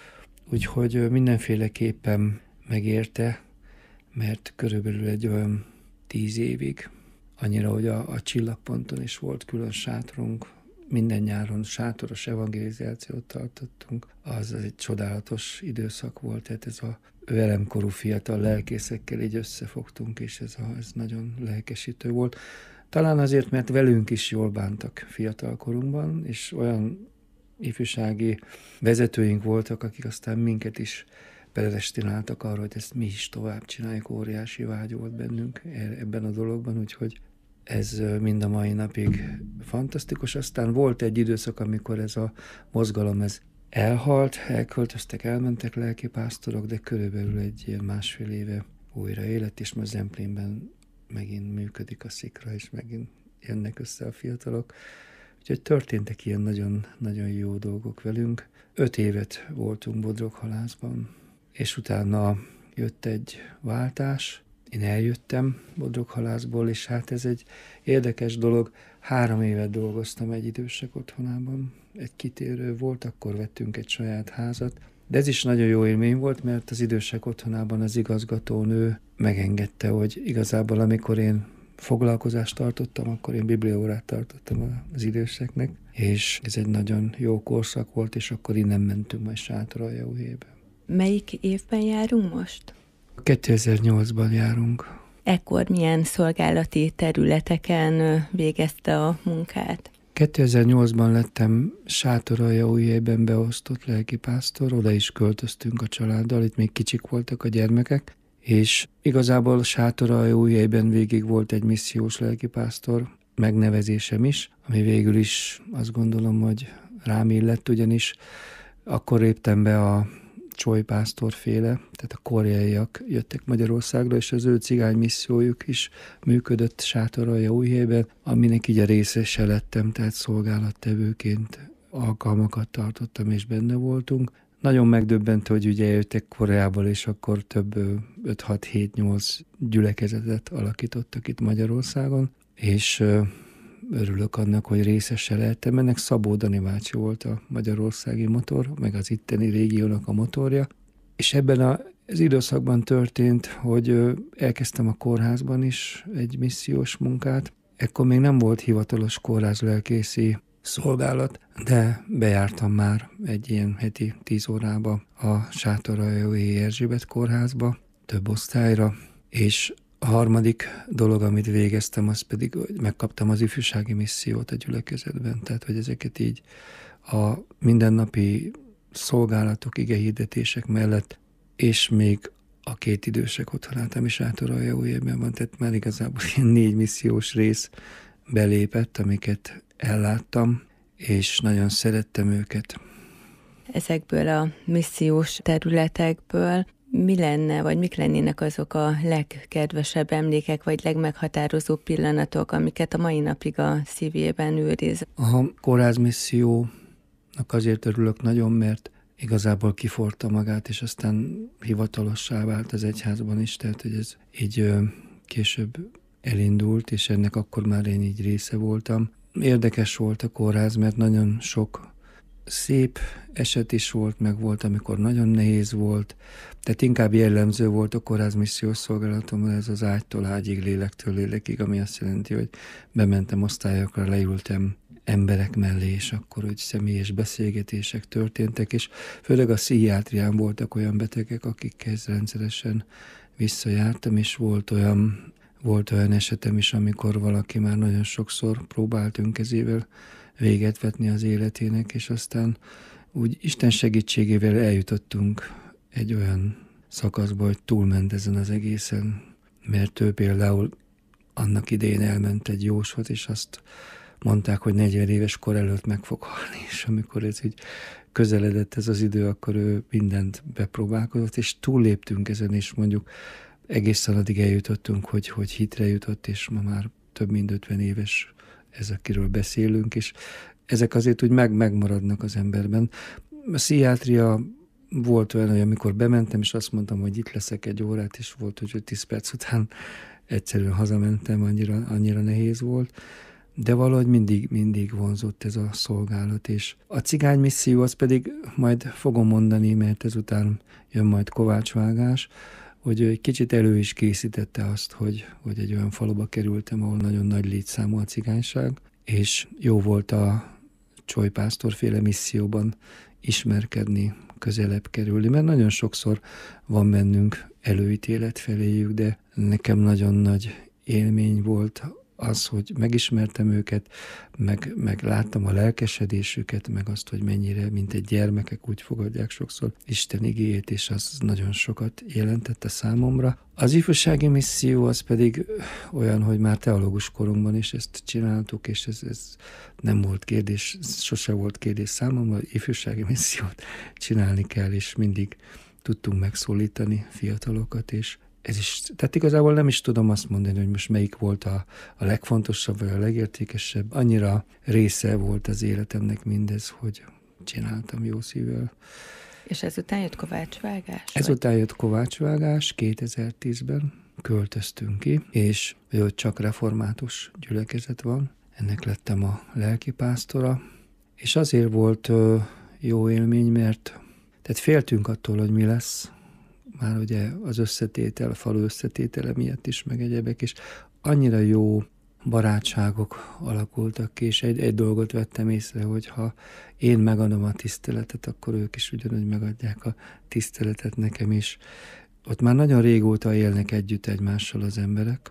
úgyhogy mindenféleképpen megérte, mert körülbelül egy olyan tíz évig, annyira, hogy a, a Csillagponton is volt külön sátorunk, minden nyáron sátoros evangelizációt tartottunk, az egy csodálatos időszak volt, tehát ez a velemkorú fiatal lelkészekkel így összefogtunk, és ez, a, ez nagyon lelkesítő volt. Talán azért, mert velünk is jól bántak fiatalkorunkban, és olyan ifjúsági vezetőink voltak, akik aztán minket is predestináltak arra, hogy ezt mi is tovább csináljuk, óriási vágy volt bennünk ebben a dologban, úgyhogy ez mind a mai napig fantasztikus. Aztán volt egy időszak, amikor ez a mozgalom ez elhalt, elköltöztek, elmentek lelkipásztorok, de körülbelül egy ilyen másfél éve újra élet, és most Zemplénben megint működik a Szikra, és megint jönnek össze a fiatalok. Úgyhogy történtek ilyen nagyon, nagyon jó dolgok velünk. Öt évet voltunk Bodroghalászban, és utána jött egy váltás. Én eljöttem Bodroghalászból, és hát ez egy érdekes dolog. Három évet dolgoztam egy idősek otthonában. Egy kitérő volt, akkor vettünk egy saját házat. De ez is nagyon jó élmény volt, mert az idősek otthonában az igazgatónő megengedte, hogy igazából amikor én foglalkozást tartottam, akkor én bibliaórát tartottam az időseknek, és ez egy nagyon jó korszak volt, és akkor innen mentünk majd Sátoraljaújhébe. Melyik évben járunk most? kétezer-nyolcban járunk. Ekkor milyen szolgálati területeken végezte a munkát? kétezer-nyolcban lettem Sátoraljaújhelyben beosztott lelkipásztor, oda is költöztünk a családdal, itt még kicsik voltak a gyermekek, és igazából Sátoraljaújhelyben végig volt egy missziós lelkipásztor megnevezésem is, ami végül is azt gondolom, hogy rám illett, ugyanis akkor léptem be a Csoly pásztorféle, tehát a koreaiak jöttek Magyarországra, és az ő cigány missziójuk is működött Sátoraljaújhelyben, aminek így a részese lettem, tehát szolgálattevőként alkalmakat tartottam, és benne voltunk. Nagyon megdöbbentő, hogy ugye jöttek Koreából, és akkor több öt hat hét nyolc gyülekezetet alakítottak itt Magyarországon, és örülök annak, hogy részese lehettem. Ennek Szabó Dani bácsi volt a magyarországi motor, meg az itteni régiónak a motorja. És ebben az időszakban történt, hogy elkezdtem a kórházban is egy missziós munkát. Ekkor még nem volt hivatalos kórházlelkészi szolgálat, de bejártam már egy ilyen heti tíz órába a Sátoraljaújhelyi Erzsébet kórházba, több osztályra, és a harmadik dolog, amit végeztem, az pedig, hogy megkaptam az ifjúsági missziót a gyülekezetben, tehát hogy ezeket így a mindennapi szolgálatok, igehirdetések mellett, és még a két idősek otthonát, ami Sátoraljaújhelyben van, tehát már igazából ilyen négy missziós rész belépett, amiket elláttam, és nagyon szerettem őket. Ezekből a missziós területekből mi lenne, vagy mik lennének azok a legkedvesebb emlékek, vagy legmeghatározóbb pillanatok, amiket a mai napig a szívében őriz? A kórházmissziónak azért örülök nagyon, mert igazából kiforta magát, és aztán hivatalossá vált az egyházban is, tehát hogy ez így később elindult, és ennek akkor már én így része voltam. Érdekes volt a kórház, mert nagyon sok szép eset is volt, meg volt, amikor nagyon nehéz volt. Tehát inkább jellemző volt a kórház missziós szolgálatomban ez az ágytól ágyig, lélektől lélekig, ami azt jelenti, hogy bementem osztályokra, leültem emberek mellé, és akkor úgy személyes beszélgetések történtek, és főleg a pszichiátrián voltak olyan betegek, akikhez rendszeresen visszajártam, és volt olyan, volt olyan esetem is, amikor valaki már nagyon sokszor próbált önkezével véget vetni az életének, és aztán úgy Isten segítségével eljutottunk egy olyan szakaszba, hogy túlment ezen az egészen, mert ő például annak idején elment egy jóshoz, és azt mondták, hogy negyven éves kor előtt meg fog halni, és amikor ez így közeledett ez az idő, akkor ő mindent bepróbálkozott, és túlléptünk ezen, és mondjuk egészen addig eljutottunk, hogy, hogy hitre jutott, és ma már több mint ötven éves ez, akiről beszélünk, és ezek azért úgy meg, megmaradnak az emberben. A pszichiátria volt olyan, hogy amikor bementem, és azt mondtam, hogy itt leszek egy órát, és volt, hogy tíz perc után egyszerűen hazamentem, annyira, annyira nehéz volt, de valahogy mindig, mindig vonzott ez a szolgálat, és a cigány misszió, az pedig majd fogom mondani, mert ezután jön majd Kovács Vágás, hogy egy kicsit elő is készítette azt, hogy, hogy egy olyan faluba kerültem, ahol nagyon nagy létszámú a cigányság, és jó volt a Csoly pásztorféle misszióban ismerkedni, közelebb kerülni, mert nagyon sokszor van bennünk előítélet feléjük, de nekem nagyon nagy élmény volt az, hogy megismertem őket, meg, meg láttam a lelkesedésüket, meg azt, hogy mennyire, mint egy gyermekek úgy fogadják sokszor Isten igéjét, és az nagyon sokat jelentette számomra. Az ifjúsági misszió az pedig olyan, hogy már teológus korunkban is ezt csináltuk, és ez, ez nem volt kérdés, sose volt kérdés számomra, ifjúsági missziót csinálni kell, és mindig tudtunk megszólítani fiatalokat, és ez is, tehát igazából nem is tudom azt mondani, hogy most melyik volt a, a legfontosabb, vagy a legértékesebb. Annyira része volt az életemnek mindez, hogy csináltam jó szívvel. És ezután jött Kovács Vágás? Ezután jött Kovács Vágás, kétezer-tízben költöztünk ki, és hogy csak református gyülekezet van. Ennek lettem a lelkipásztora, és azért volt ö, jó élmény, mert tehát féltünk attól, hogy mi lesz, már ugye az összetétel, a falu összetétele miatt is, meg egyebek, és annyira jó barátságok alakultak ki, és egy, egy dolgot vettem észre, hogy ha én megadom a tiszteletet, akkor ők is ugyanúgy megadják a tiszteletet nekem is. Ott már nagyon régóta élnek együtt egymással az emberek,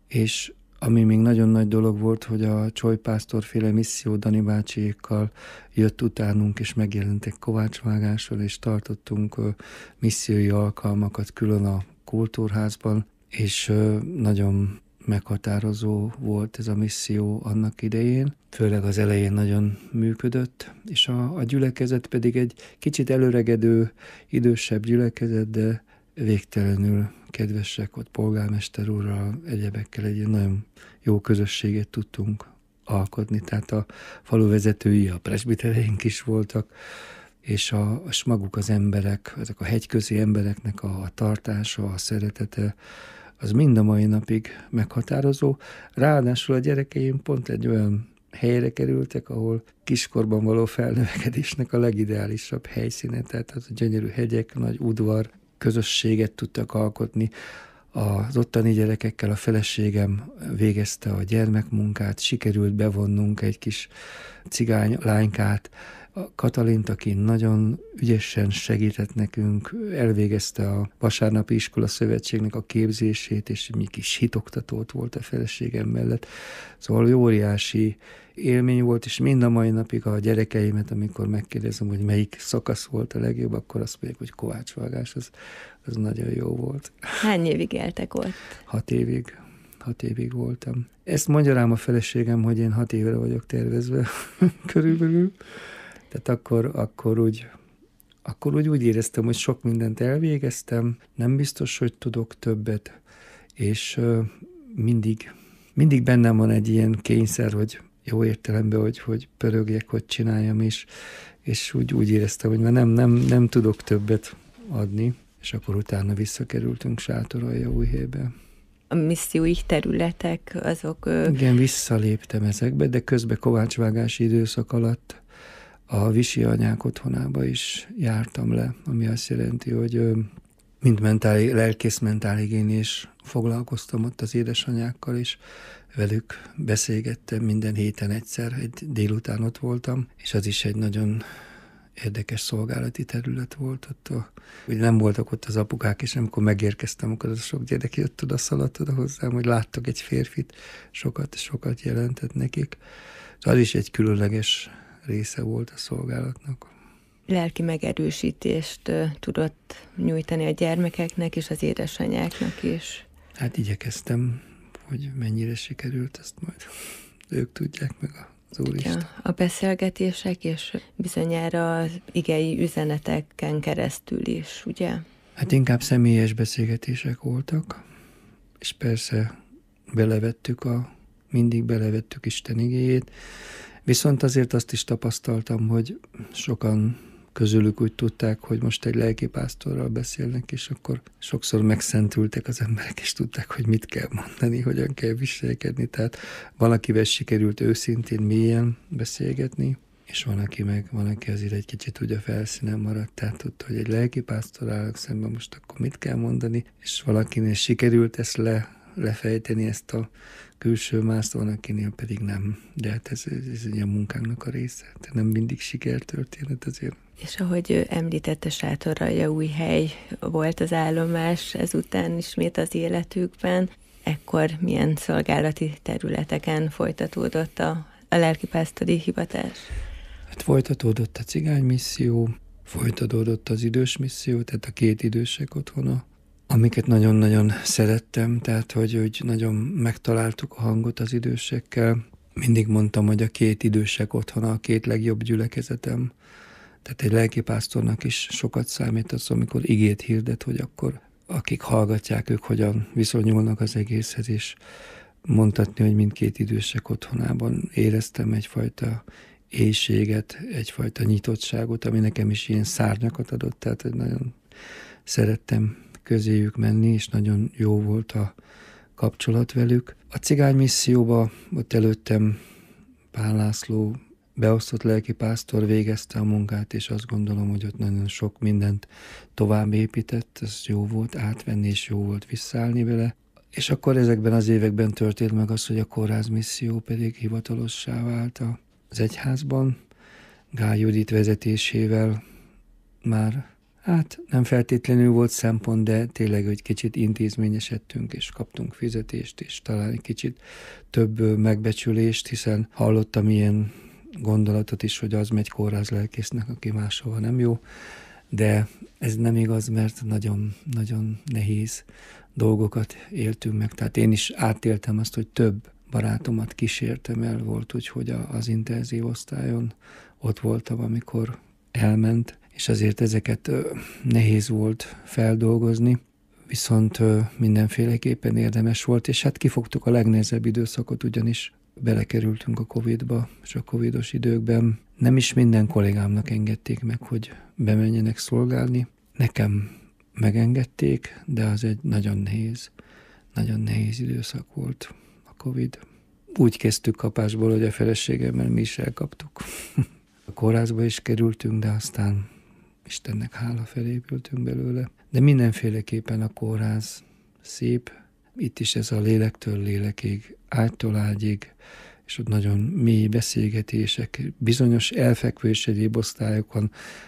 és ami még nagyon nagy dolog volt, hogy a Csoly pásztorféle misszió Dani bácsiékkal jött utánunk, és megjelentek Kovács Vágással, és tartottunk missziói alkalmakat külön a kultúrházban, és nagyon meghatározó volt ez a misszió annak idején, főleg az elején nagyon működött, és a, a gyülekezet pedig egy kicsit előregedő, idősebb gyülekezet, de végtelenül kedvesek, ott polgármester úrral, egyebekkel egy nagyon jó közösséget tudtunk alkotni, tehát a faluvezetői, a presbitereink is voltak, és, a, és maguk az emberek, ezek a hegyközi embereknek a, a tartása, a szeretete, az mind a mai napig meghatározó. Ráadásul a gyerekeim pont egy olyan helyre kerültek, ahol kiskorban való felnövekedésnek a legideálisabb helyszíne, tehát az a gyönyörű hegyek, nagy udvar, közösséget tudtak alkotni. Az ottani gyerekekkel a feleségem végezte a gyermekmunkát, sikerült bevonnunk egy kis cigány lánykát, a Katalint, aki nagyon ügyesen segített nekünk, elvégezte a Vasárnapi Iskola Szövetségnek a képzését, és mi kis hitoktatót volt a feleségem mellett. Szóval óriási élmény volt, és mind a mai napig a gyerekeimet, amikor megkérdezem, hogy melyik szakasz volt a legjobb, akkor azt mondják, hogy Kovács Vágás, az, az nagyon jó volt. Hány évig éltek ott? Hat évig. Hat évig voltam. Ezt mondja rám a feleségem, hogy én hat évre vagyok tervezve körülbelül. Tehát akkor, akkor, úgy, akkor úgy, úgy éreztem, hogy sok mindent elvégeztem, nem biztos, hogy tudok többet, és uh, mindig, mindig bennem van egy ilyen kényszer, hogy jó értelemben, hogy, hogy pörögjek, hogy csináljam, és, és úgy, úgy éreztem, hogy már nem, nem, nem tudok többet adni, és akkor utána visszakerültünk Sátoraljaújhelybe. A missziói területek, azok... Igen, visszaléptem ezekbe, de közben Kovács Vágási időszak alatt A Visi Anyák Otthonába is jártam le, ami azt jelenti, hogy mint mentál, lelkész mentálhigiénés foglalkoztam ott az édesanyákkal is, velük beszélgettem minden héten egyszer, egy délután ott voltam, és az is egy nagyon érdekes szolgálati terület volt ott. A, ugye nem voltak ott az apukák, és amikor megérkeztem, akkor az a sok gyerek jött oda, szaladt oda hozzám, hogy láttak egy férfit, sokat, sokat jelentett nekik. Az is egy különleges része volt a szolgálatnak. Lelki megerősítést uh, tudott nyújtani a gyermekeknek és az édesanyáknak is. Hát igyekeztem, hogy mennyire sikerült, ezt majd ők tudják meg az Úristen. Ja, a beszélgetések és bizonyára az igei üzeneteken keresztül is, ugye? Hát inkább személyes beszélgetések voltak, és persze belevettük a, mindig belevettük Isten igéjét, viszont azért azt is tapasztaltam, hogy sokan közülük úgy tudták, hogy most egy lelkipásztorral beszélnek, és akkor sokszor megszentültek az emberek, és tudták, hogy mit kell mondani, hogyan kell viselkedni. Tehát valakivel sikerült őszintén mélyen beszélgetni, és van, aki meg, van, aki azért egy kicsit úgy a felszínen maradt, tehát tudta, hogy egy lelkipásztor állok szemben, most akkor mit kell mondani, és valakinél sikerült ezt le, lefejteni, ezt a külső mászt, van, akinél pedig nem. De hát ez, ez egy a munkánknak a része. Tehát nem mindig sikertörténet azért. És ahogy ő említette, Sátoraljaújhely volt az állomás ezután ismét az életükben, ekkor milyen szolgálati területeken folytatódott a, a lelkipásztori hivatás? Hát folytatódott a cigánymisszió, folytatódott az idős misszió, tehát a két idősek otthona, amiket nagyon-nagyon szerettem, tehát hogy, hogy nagyon megtaláltuk a hangot az idősekkel. Mindig mondtam, hogy a két idősek otthona a két legjobb gyülekezetem. Tehát egy lelkipásztornak is sokat számít az, amikor igét hirdet, hogy akkor akik hallgatják, ők hogyan viszonyulnak az egészhez, és mondhatni, hogy mindkét idősek otthonában éreztem egyfajta éhséget, egyfajta nyitottságot, ami nekem is ilyen szárnyakat adott, tehát hogy nagyon szerettem közéjük menni, és nagyon jó volt a kapcsolat velük. A cigánymisszióba ott előttem Pál László beosztott lelkipásztor végezte a munkát, és azt gondolom, hogy ott nagyon sok mindent tovább épített, ez jó volt átvenni, és jó volt visszaállni vele. És akkor ezekben az években történt meg az, hogy a kórházmisszió pedig hivatalossá vált az egyházban. Gály Judit vezetésével már hát nem feltétlenül volt szempont, de tényleg egy kicsit intézményesedtünk, és kaptunk fizetést, és talán egy kicsit több megbecsülést, hiszen hallottam ilyen gondolatot is, hogy az megy kórházlelkésznek, aki máshova nem jó, de ez nem igaz, mert nagyon-nagyon nehéz dolgokat éltünk meg. Tehát én is átéltem azt, hogy több barátomat kísértem el, volt úgy, hogy az intenzív osztályon ott voltam, amikor elment, és azért ezeket nehéz volt feldolgozni, viszont mindenféleképpen érdemes volt, és hát kifogtuk a legnehezebb időszakot, ugyanis belekerültünk a Covidba, és a covidos időkben nem is minden kollégámnak engedték meg, hogy bemenjenek szolgálni. Nekem megengedték, de az egy nagyon nehéz, nagyon nehéz időszak volt a Covid. Úgy kezdtük kapásból, hogy a feleségemmel mi is elkaptuk. A kórházba is kerültünk, de aztán Istennek hála, felépültünk belőle. De mindenféleképpen a kórház szép. Itt is ez a lélektől lélekig, ágytól ágyig, és ott nagyon mély beszélgetések, bizonyos elfekvő és egyéb osztályokon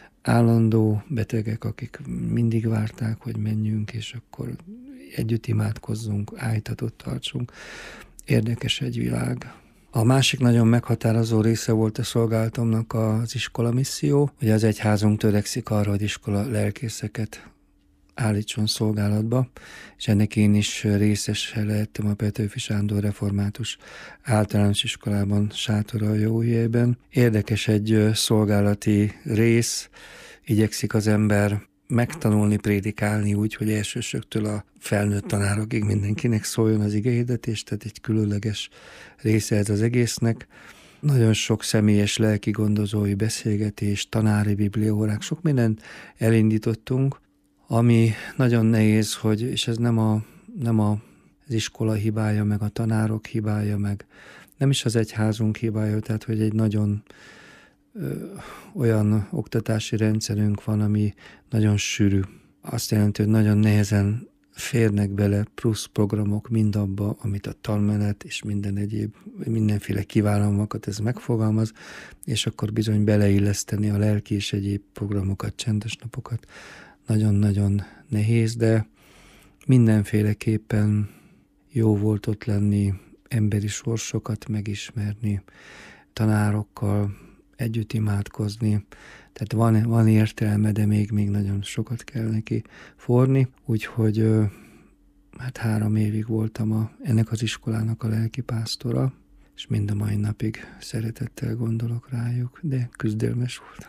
állandó betegek, akik mindig várták, hogy menjünk, és akkor együtt imádkozzunk, ájtatot tartsunk. Érdekes egy világ. A másik nagyon meghatározó része volt a szolgálatomnak az iskola misszió. Ugye az egyházunk törekszik arra, hogy iskola lelkészeket állítson szolgálatba, és ennek én is részese lehettem a Petőfi Sándor Református Általános Iskolában, Sátoraljaújhelyben. Érdekes egy szolgálati rész, igyekszik az ember megtanulni, prédikálni úgy, hogy elsősöktől a felnőtt tanárokig mindenkinek szóljon az igehirdetés, tehát egy különleges része ez az egésznek. Nagyon sok személyes lelki gondozói beszélgetés, tanári bibliaórák, sok mindent elindítottunk, ami nagyon nehéz, hogy, és ez nem, a, nem a, az iskola hibája, meg a tanárok hibája, meg nem is az egyházunk hibája, tehát hogy egy nagyon ö, olyan oktatási rendszerünk van, ami nagyon sűrű. Azt jelenti, hogy nagyon nehezen férnek bele plusz programok mindabba, amit a tanmenet és minden egyéb, mindenféle kívánalmakat ez megfogalmaz, és akkor bizony beleilleszteni a lelki és egyéb programokat, csendes napokat. Nagyon-nagyon nehéz, de mindenféleképpen jó volt ott lenni, emberi sorsokat megismerni, tanárokkal együtt imádkozni. Tehát van, van értelme, de még, még nagyon sokat kell neki forni. Úgyhogy hát három évig voltam a, ennek az iskolának a lelkipásztora, és mind a mai napig szeretettel gondolok rájuk, de küzdelmes voltam.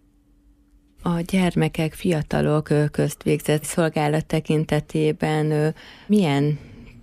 A gyermekek, fiatalok közt végzett szolgálat tekintetében milyen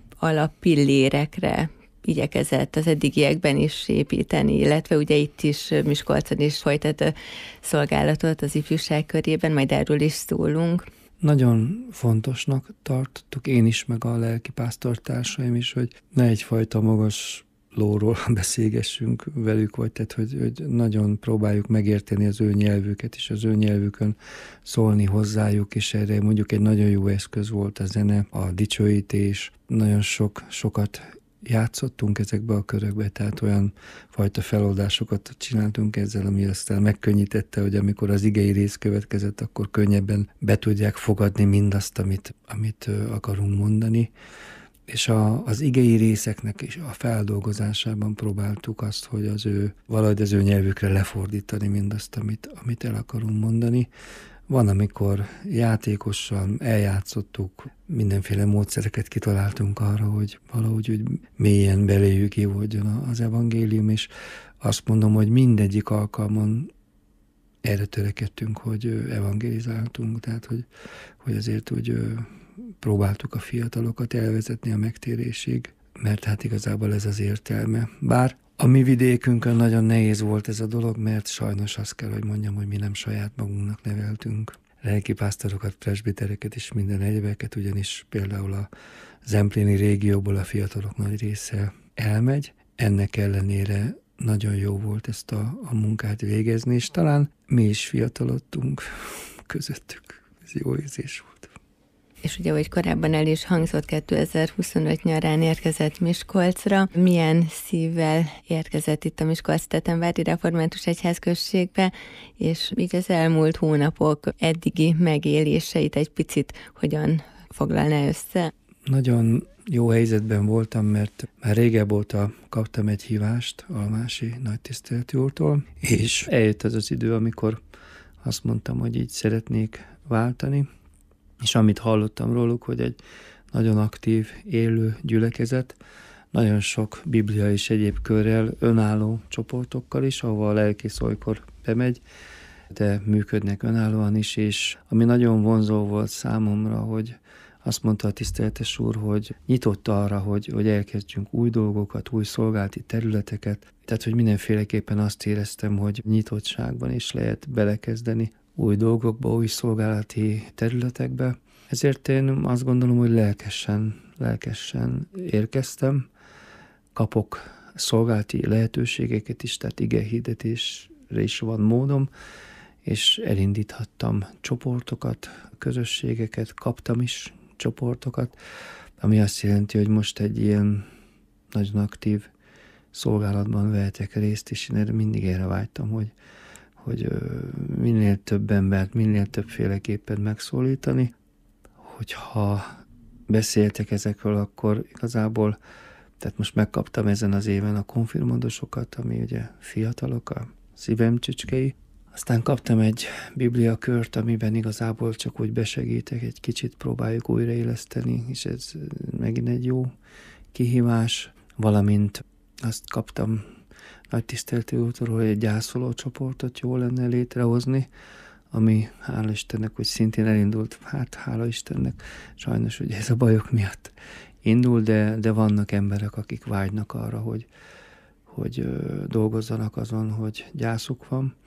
alappillérekre igyekezett az eddigiekben is építeni, illetve ugye itt is Miskolcon is folytat szolgálatot az ifjúság körében, majd erről is szólunk. Nagyon fontosnak tartottuk én is, meg a lelkipásztortársaim is, hogy ne egyfajta magas lóról beszélgessünk velük, vagy tehát, hogy, hogy nagyon próbáljuk megérteni az ő nyelvüket, és az ő nyelvükön szólni hozzájuk, és erre mondjuk egy nagyon jó eszköz volt a zene, a dicsőítés. Nagyon sok, sokat játszottunk ezekbe a körökbe, tehát olyan fajta feloldásokat csináltunk ezzel, ami aztán megkönnyítette, hogy amikor az igei rész következett, akkor könnyebben be tudják fogadni mindazt, amit, amit akarunk mondani. És a, az igei részeknek is a feldolgozásában próbáltuk azt, hogy az ő, valahogy az ő nyelvükre lefordítani mindazt, amit, amit el akarunk mondani. Van, amikor játékosan eljátszottuk, mindenféle módszereket kitaláltunk arra, hogy valahogy úgy mélyen beléjük ivódjon az evangélium, és azt mondom, hogy mindegyik alkalmon erre törekedtünk, hogy evangelizáltunk, tehát hogy, hogy azért úgy próbáltuk a fiatalokat elvezetni a megtérésig, mert hát igazából ez az értelme. Bár a mi vidékünkön nagyon nehéz volt ez a dolog, mert sajnos azt kell, hogy mondjam, hogy mi nem saját magunknak neveltünk lelkipásztorokat, presbitereket és minden egyebeket, ugyanis például a zempléni régióból a fiatalok nagy része elmegy. Ennek ellenére nagyon jó volt ezt a, a munkát végezni, és talán mi is fiatalodtunk közöttük. Ez jó érzés volt. És ugye, ahogy korábban el is hangzott, kétezer-huszonöt nyarán érkezett Miskolcra. Milyen szívvel érkezett itt a Miskolc-Tetenvári Református Egyházközségbe, és így az elmúlt hónapok eddigi megéléseit egy picit hogyan foglalná össze? Nagyon jó helyzetben voltam, mert már régebb óta kaptam egy hívást Almási nagytiszteletű úrtól, és eljött az az idő, amikor azt mondtam, hogy így szeretnék váltani, és amit hallottam róluk, hogy egy nagyon aktív, élő gyülekezet, nagyon sok biblia és egyéb körrel, önálló csoportokkal is, ahova a lelkész olykor bemegy, de működnek önállóan is, és ami nagyon vonzó volt számomra, hogy azt mondta a tiszteletes úr, hogy nyitott arra, hogy, hogy elkezdjünk új dolgokat, új szolgálati területeket, tehát hogy mindenféleképpen azt éreztem, hogy nyitottságban is lehet belekezdeni új dolgokba, új szolgálati területekbe. Ezért én azt gondolom, hogy lelkesen, lelkesen érkeztem. Kapok szolgálati lehetőségeket is, tehát igehirdetésre is van módom, és elindíthattam csoportokat, közösségeket, kaptam is csoportokat, ami azt jelenti, hogy most egy ilyen nagyon aktív szolgálatban vehetek részt, és én erre mindig erre vágytam, hogy hogy minél több embert, minél többféleképpen megszólítani. Hogyha beszéltek ezekről, akkor igazából, tehát most megkaptam ezen az éven a konfirmandosokat, ami ugye fiatalok, a szívem csücskei. Aztán kaptam egy bibliakört, amiben igazából csak úgy besegítek, egy kicsit próbáljuk újraéleszteni, és ez megint egy jó kihívás. Valamint azt kaptam nagy tiszteltő úrtól, hogy egy gyászoló csoportot jó lenne létrehozni, ami hála Istennek, hogy szintén elindult, hát hála Istennek, sajnos ugye ez a bajok miatt indul, de, de vannak emberek, akik vágynak arra, hogy, hogy ö, dolgozzanak azon, hogy gyászuk van.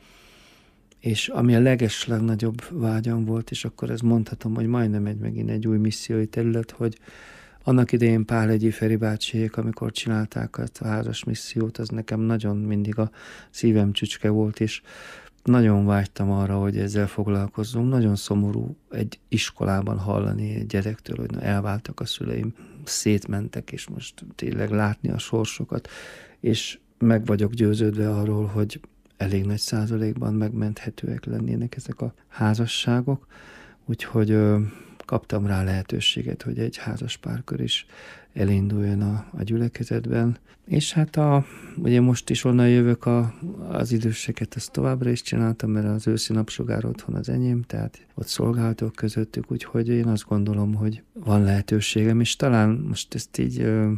És ami a leges legnagyobb vágyam volt, és akkor ezt mondhatom, hogy majdnem egy megint egy új missziói terület, hogy annak idején Pál Egyi Feri bácsiék, amikor csinálták a házas missziót, az nekem nagyon mindig a szívem csücske volt, és nagyon vágytam arra, hogy ezzel foglalkozzunk. Nagyon szomorú egy iskolában hallani egy gyerektől, hogy na, elváltak a szüleim, szétmentek, és most tényleg látni a sorsokat, és meg vagyok győződve arról, hogy elég nagy százalékban megmenthetőek lennének ezek a házasságok, úgyhogy ö, kaptam rá lehetőséget, hogy egy házaspárkör is elinduljon a, a gyülekezetben. És hát a, ugye most is onnan jövök, a, az időseket ezt továbbra is csináltam, mert az őszi napsugár otthon az enyém, tehát ott szolgáltok közöttük, úgyhogy én azt gondolom, hogy van lehetőségem, és talán most ezt így ö,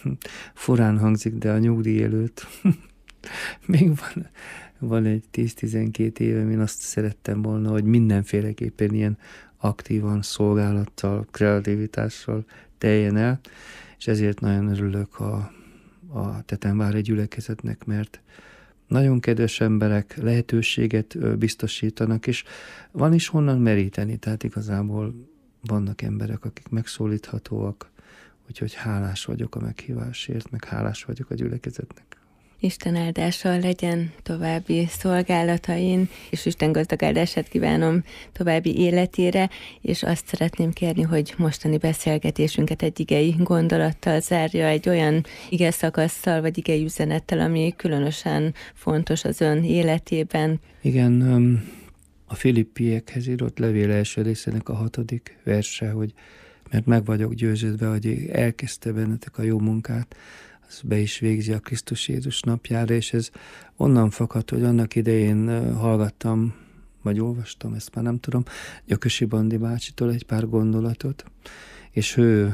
furán hangzik, de a nyugdíj előtt még van, van egy tíz-tizenkét évem, én azt szerettem volna, hogy mindenféleképpen ilyen aktívan, szolgálattal, kreativitással teljen el, és ezért nagyon örülök a, a Tetemvári gyülekezetnek, mert nagyon kedves emberek lehetőséget biztosítanak, és van is honnan meríteni, tehát igazából vannak emberek, akik megszólíthatóak, úgyhogy hálás vagyok a meghívásért, meg hálás vagyok a gyülekezetnek. Isten áldással legyen további szolgálatain, és Isten gazdag áldását kívánom további életére, és azt szeretném kérni, hogy mostani beszélgetésünket egy igei gondolattal zárja, egy olyan ige szakasszal, vagy igei üzenettel, ami különösen fontos az ön életében. Igen, a Filippiekhez írott levél első részének a hatodik verse, hogy mert meg vagyok győződve, hogy elkezdte bennetek a jó munkát, az be is végzi a Krisztus Jézus napjára, és ez onnan fakad, hogy annak idején hallgattam, vagy olvastam, ezt már nem tudom, Gyökösi Bandi bácsitól egy pár gondolatot, és ő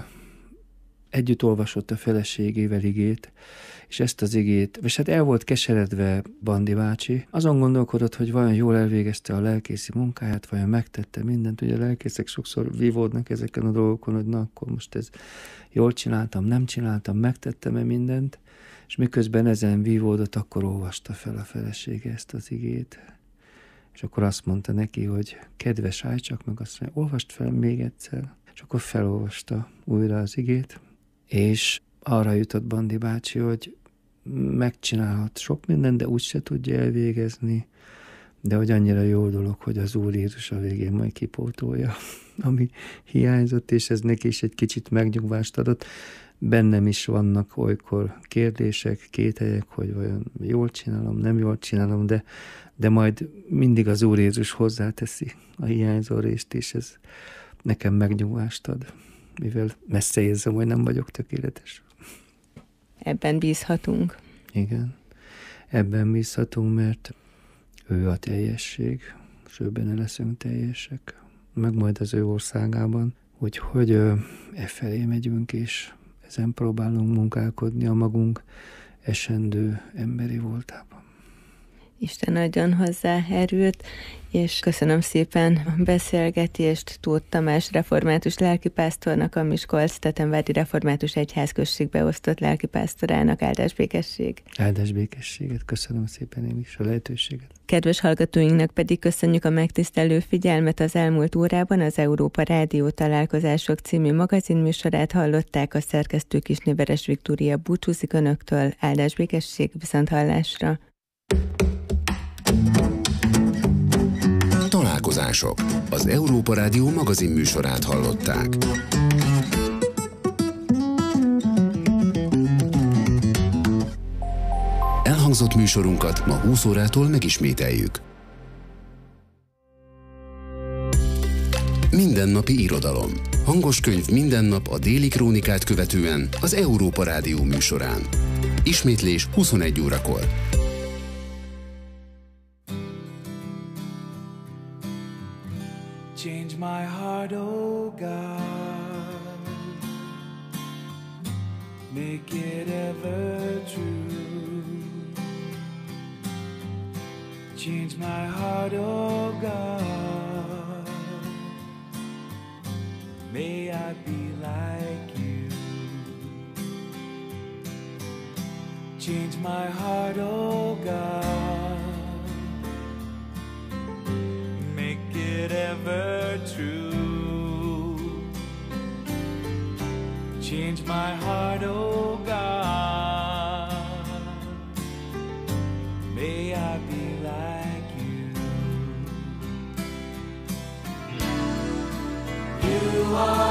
együtt olvasott a feleségével igét, és ezt az igét, és hát el volt keseredve Bandi bácsi, azon gondolkodott, hogy vajon jól elvégezte a lelkészi munkáját, vajon megtette mindent, ugye a lelkészek sokszor vívódnak ezeken a dolgokon, hogy na, akkor most ez jól csináltam, nem csináltam, megtettem-e mindent, és miközben ezen vívódott, akkor olvasta fel a felesége ezt az igét. És akkor azt mondta neki, hogy kedves, állj csak meg, azt mondja, olvast fel még egyszer. És akkor felolvasta újra az igét, és arra jutott Bandi bácsi, hogy megcsinálhat sok mindent, de úgyse tudja elvégezni, de hogy annyira jó dolog, hogy az Úr Jézus a végén majd kipótolja, ami hiányzott, és ez neki is egy kicsit megnyugvást adott. Bennem is vannak olykor kérdések, kételyek, hogy vajon jól csinálom, nem jól csinálom, de, de majd mindig az Úr Jézus hozzáteszi a hiányzó részt, és ez nekem megnyugvást ad, mivel messze érzem, hogy nem vagyok tökéletes. Ebben bízhatunk. Igen, ebben bízhatunk, mert ő a teljesség, és ő benne leszünk teljesek, meg majd az ő országában. Úgyhogy e felé megyünk, és ezen próbálunk munkálkodni a magunk esendő emberi voltában. Isten adjon hozzá erőt, és köszönöm szépen a beszélgetést Tóth Tamás református lelkipásztornak, a Miskolc-Tetemvári Református Egyházközségbe osztott lelkipásztorának. Áldás békesség! Áldás békességet, köszönöm szépen én is a lehetőséget. Kedves hallgatóinknak pedig köszönjük a megtisztelő figyelmet. Az elmúlt órában az Európa Rádió Találkozások című magazinműsorát hallották, a szerkesztő Kisnéveres Viktória búcsúzik önöktől. Áldás békesség, viszont hallásra! Találkozások. Az Európa Rádió magazinműsorát hallották. Elhangzott műsorunkat ma húsz órától megismételjük. Mindennapi irodalom. Hangos könyv minden nap a Déli Krónikát követően az Európa Rádió műsorán. Ismétlés huszonegy órakor. Change my heart, oh God, make it ever true. Change my heart, oh God, may I be like you. Change my heart, oh God, make it ever true. Change my heart, oh God, may I be like you. are.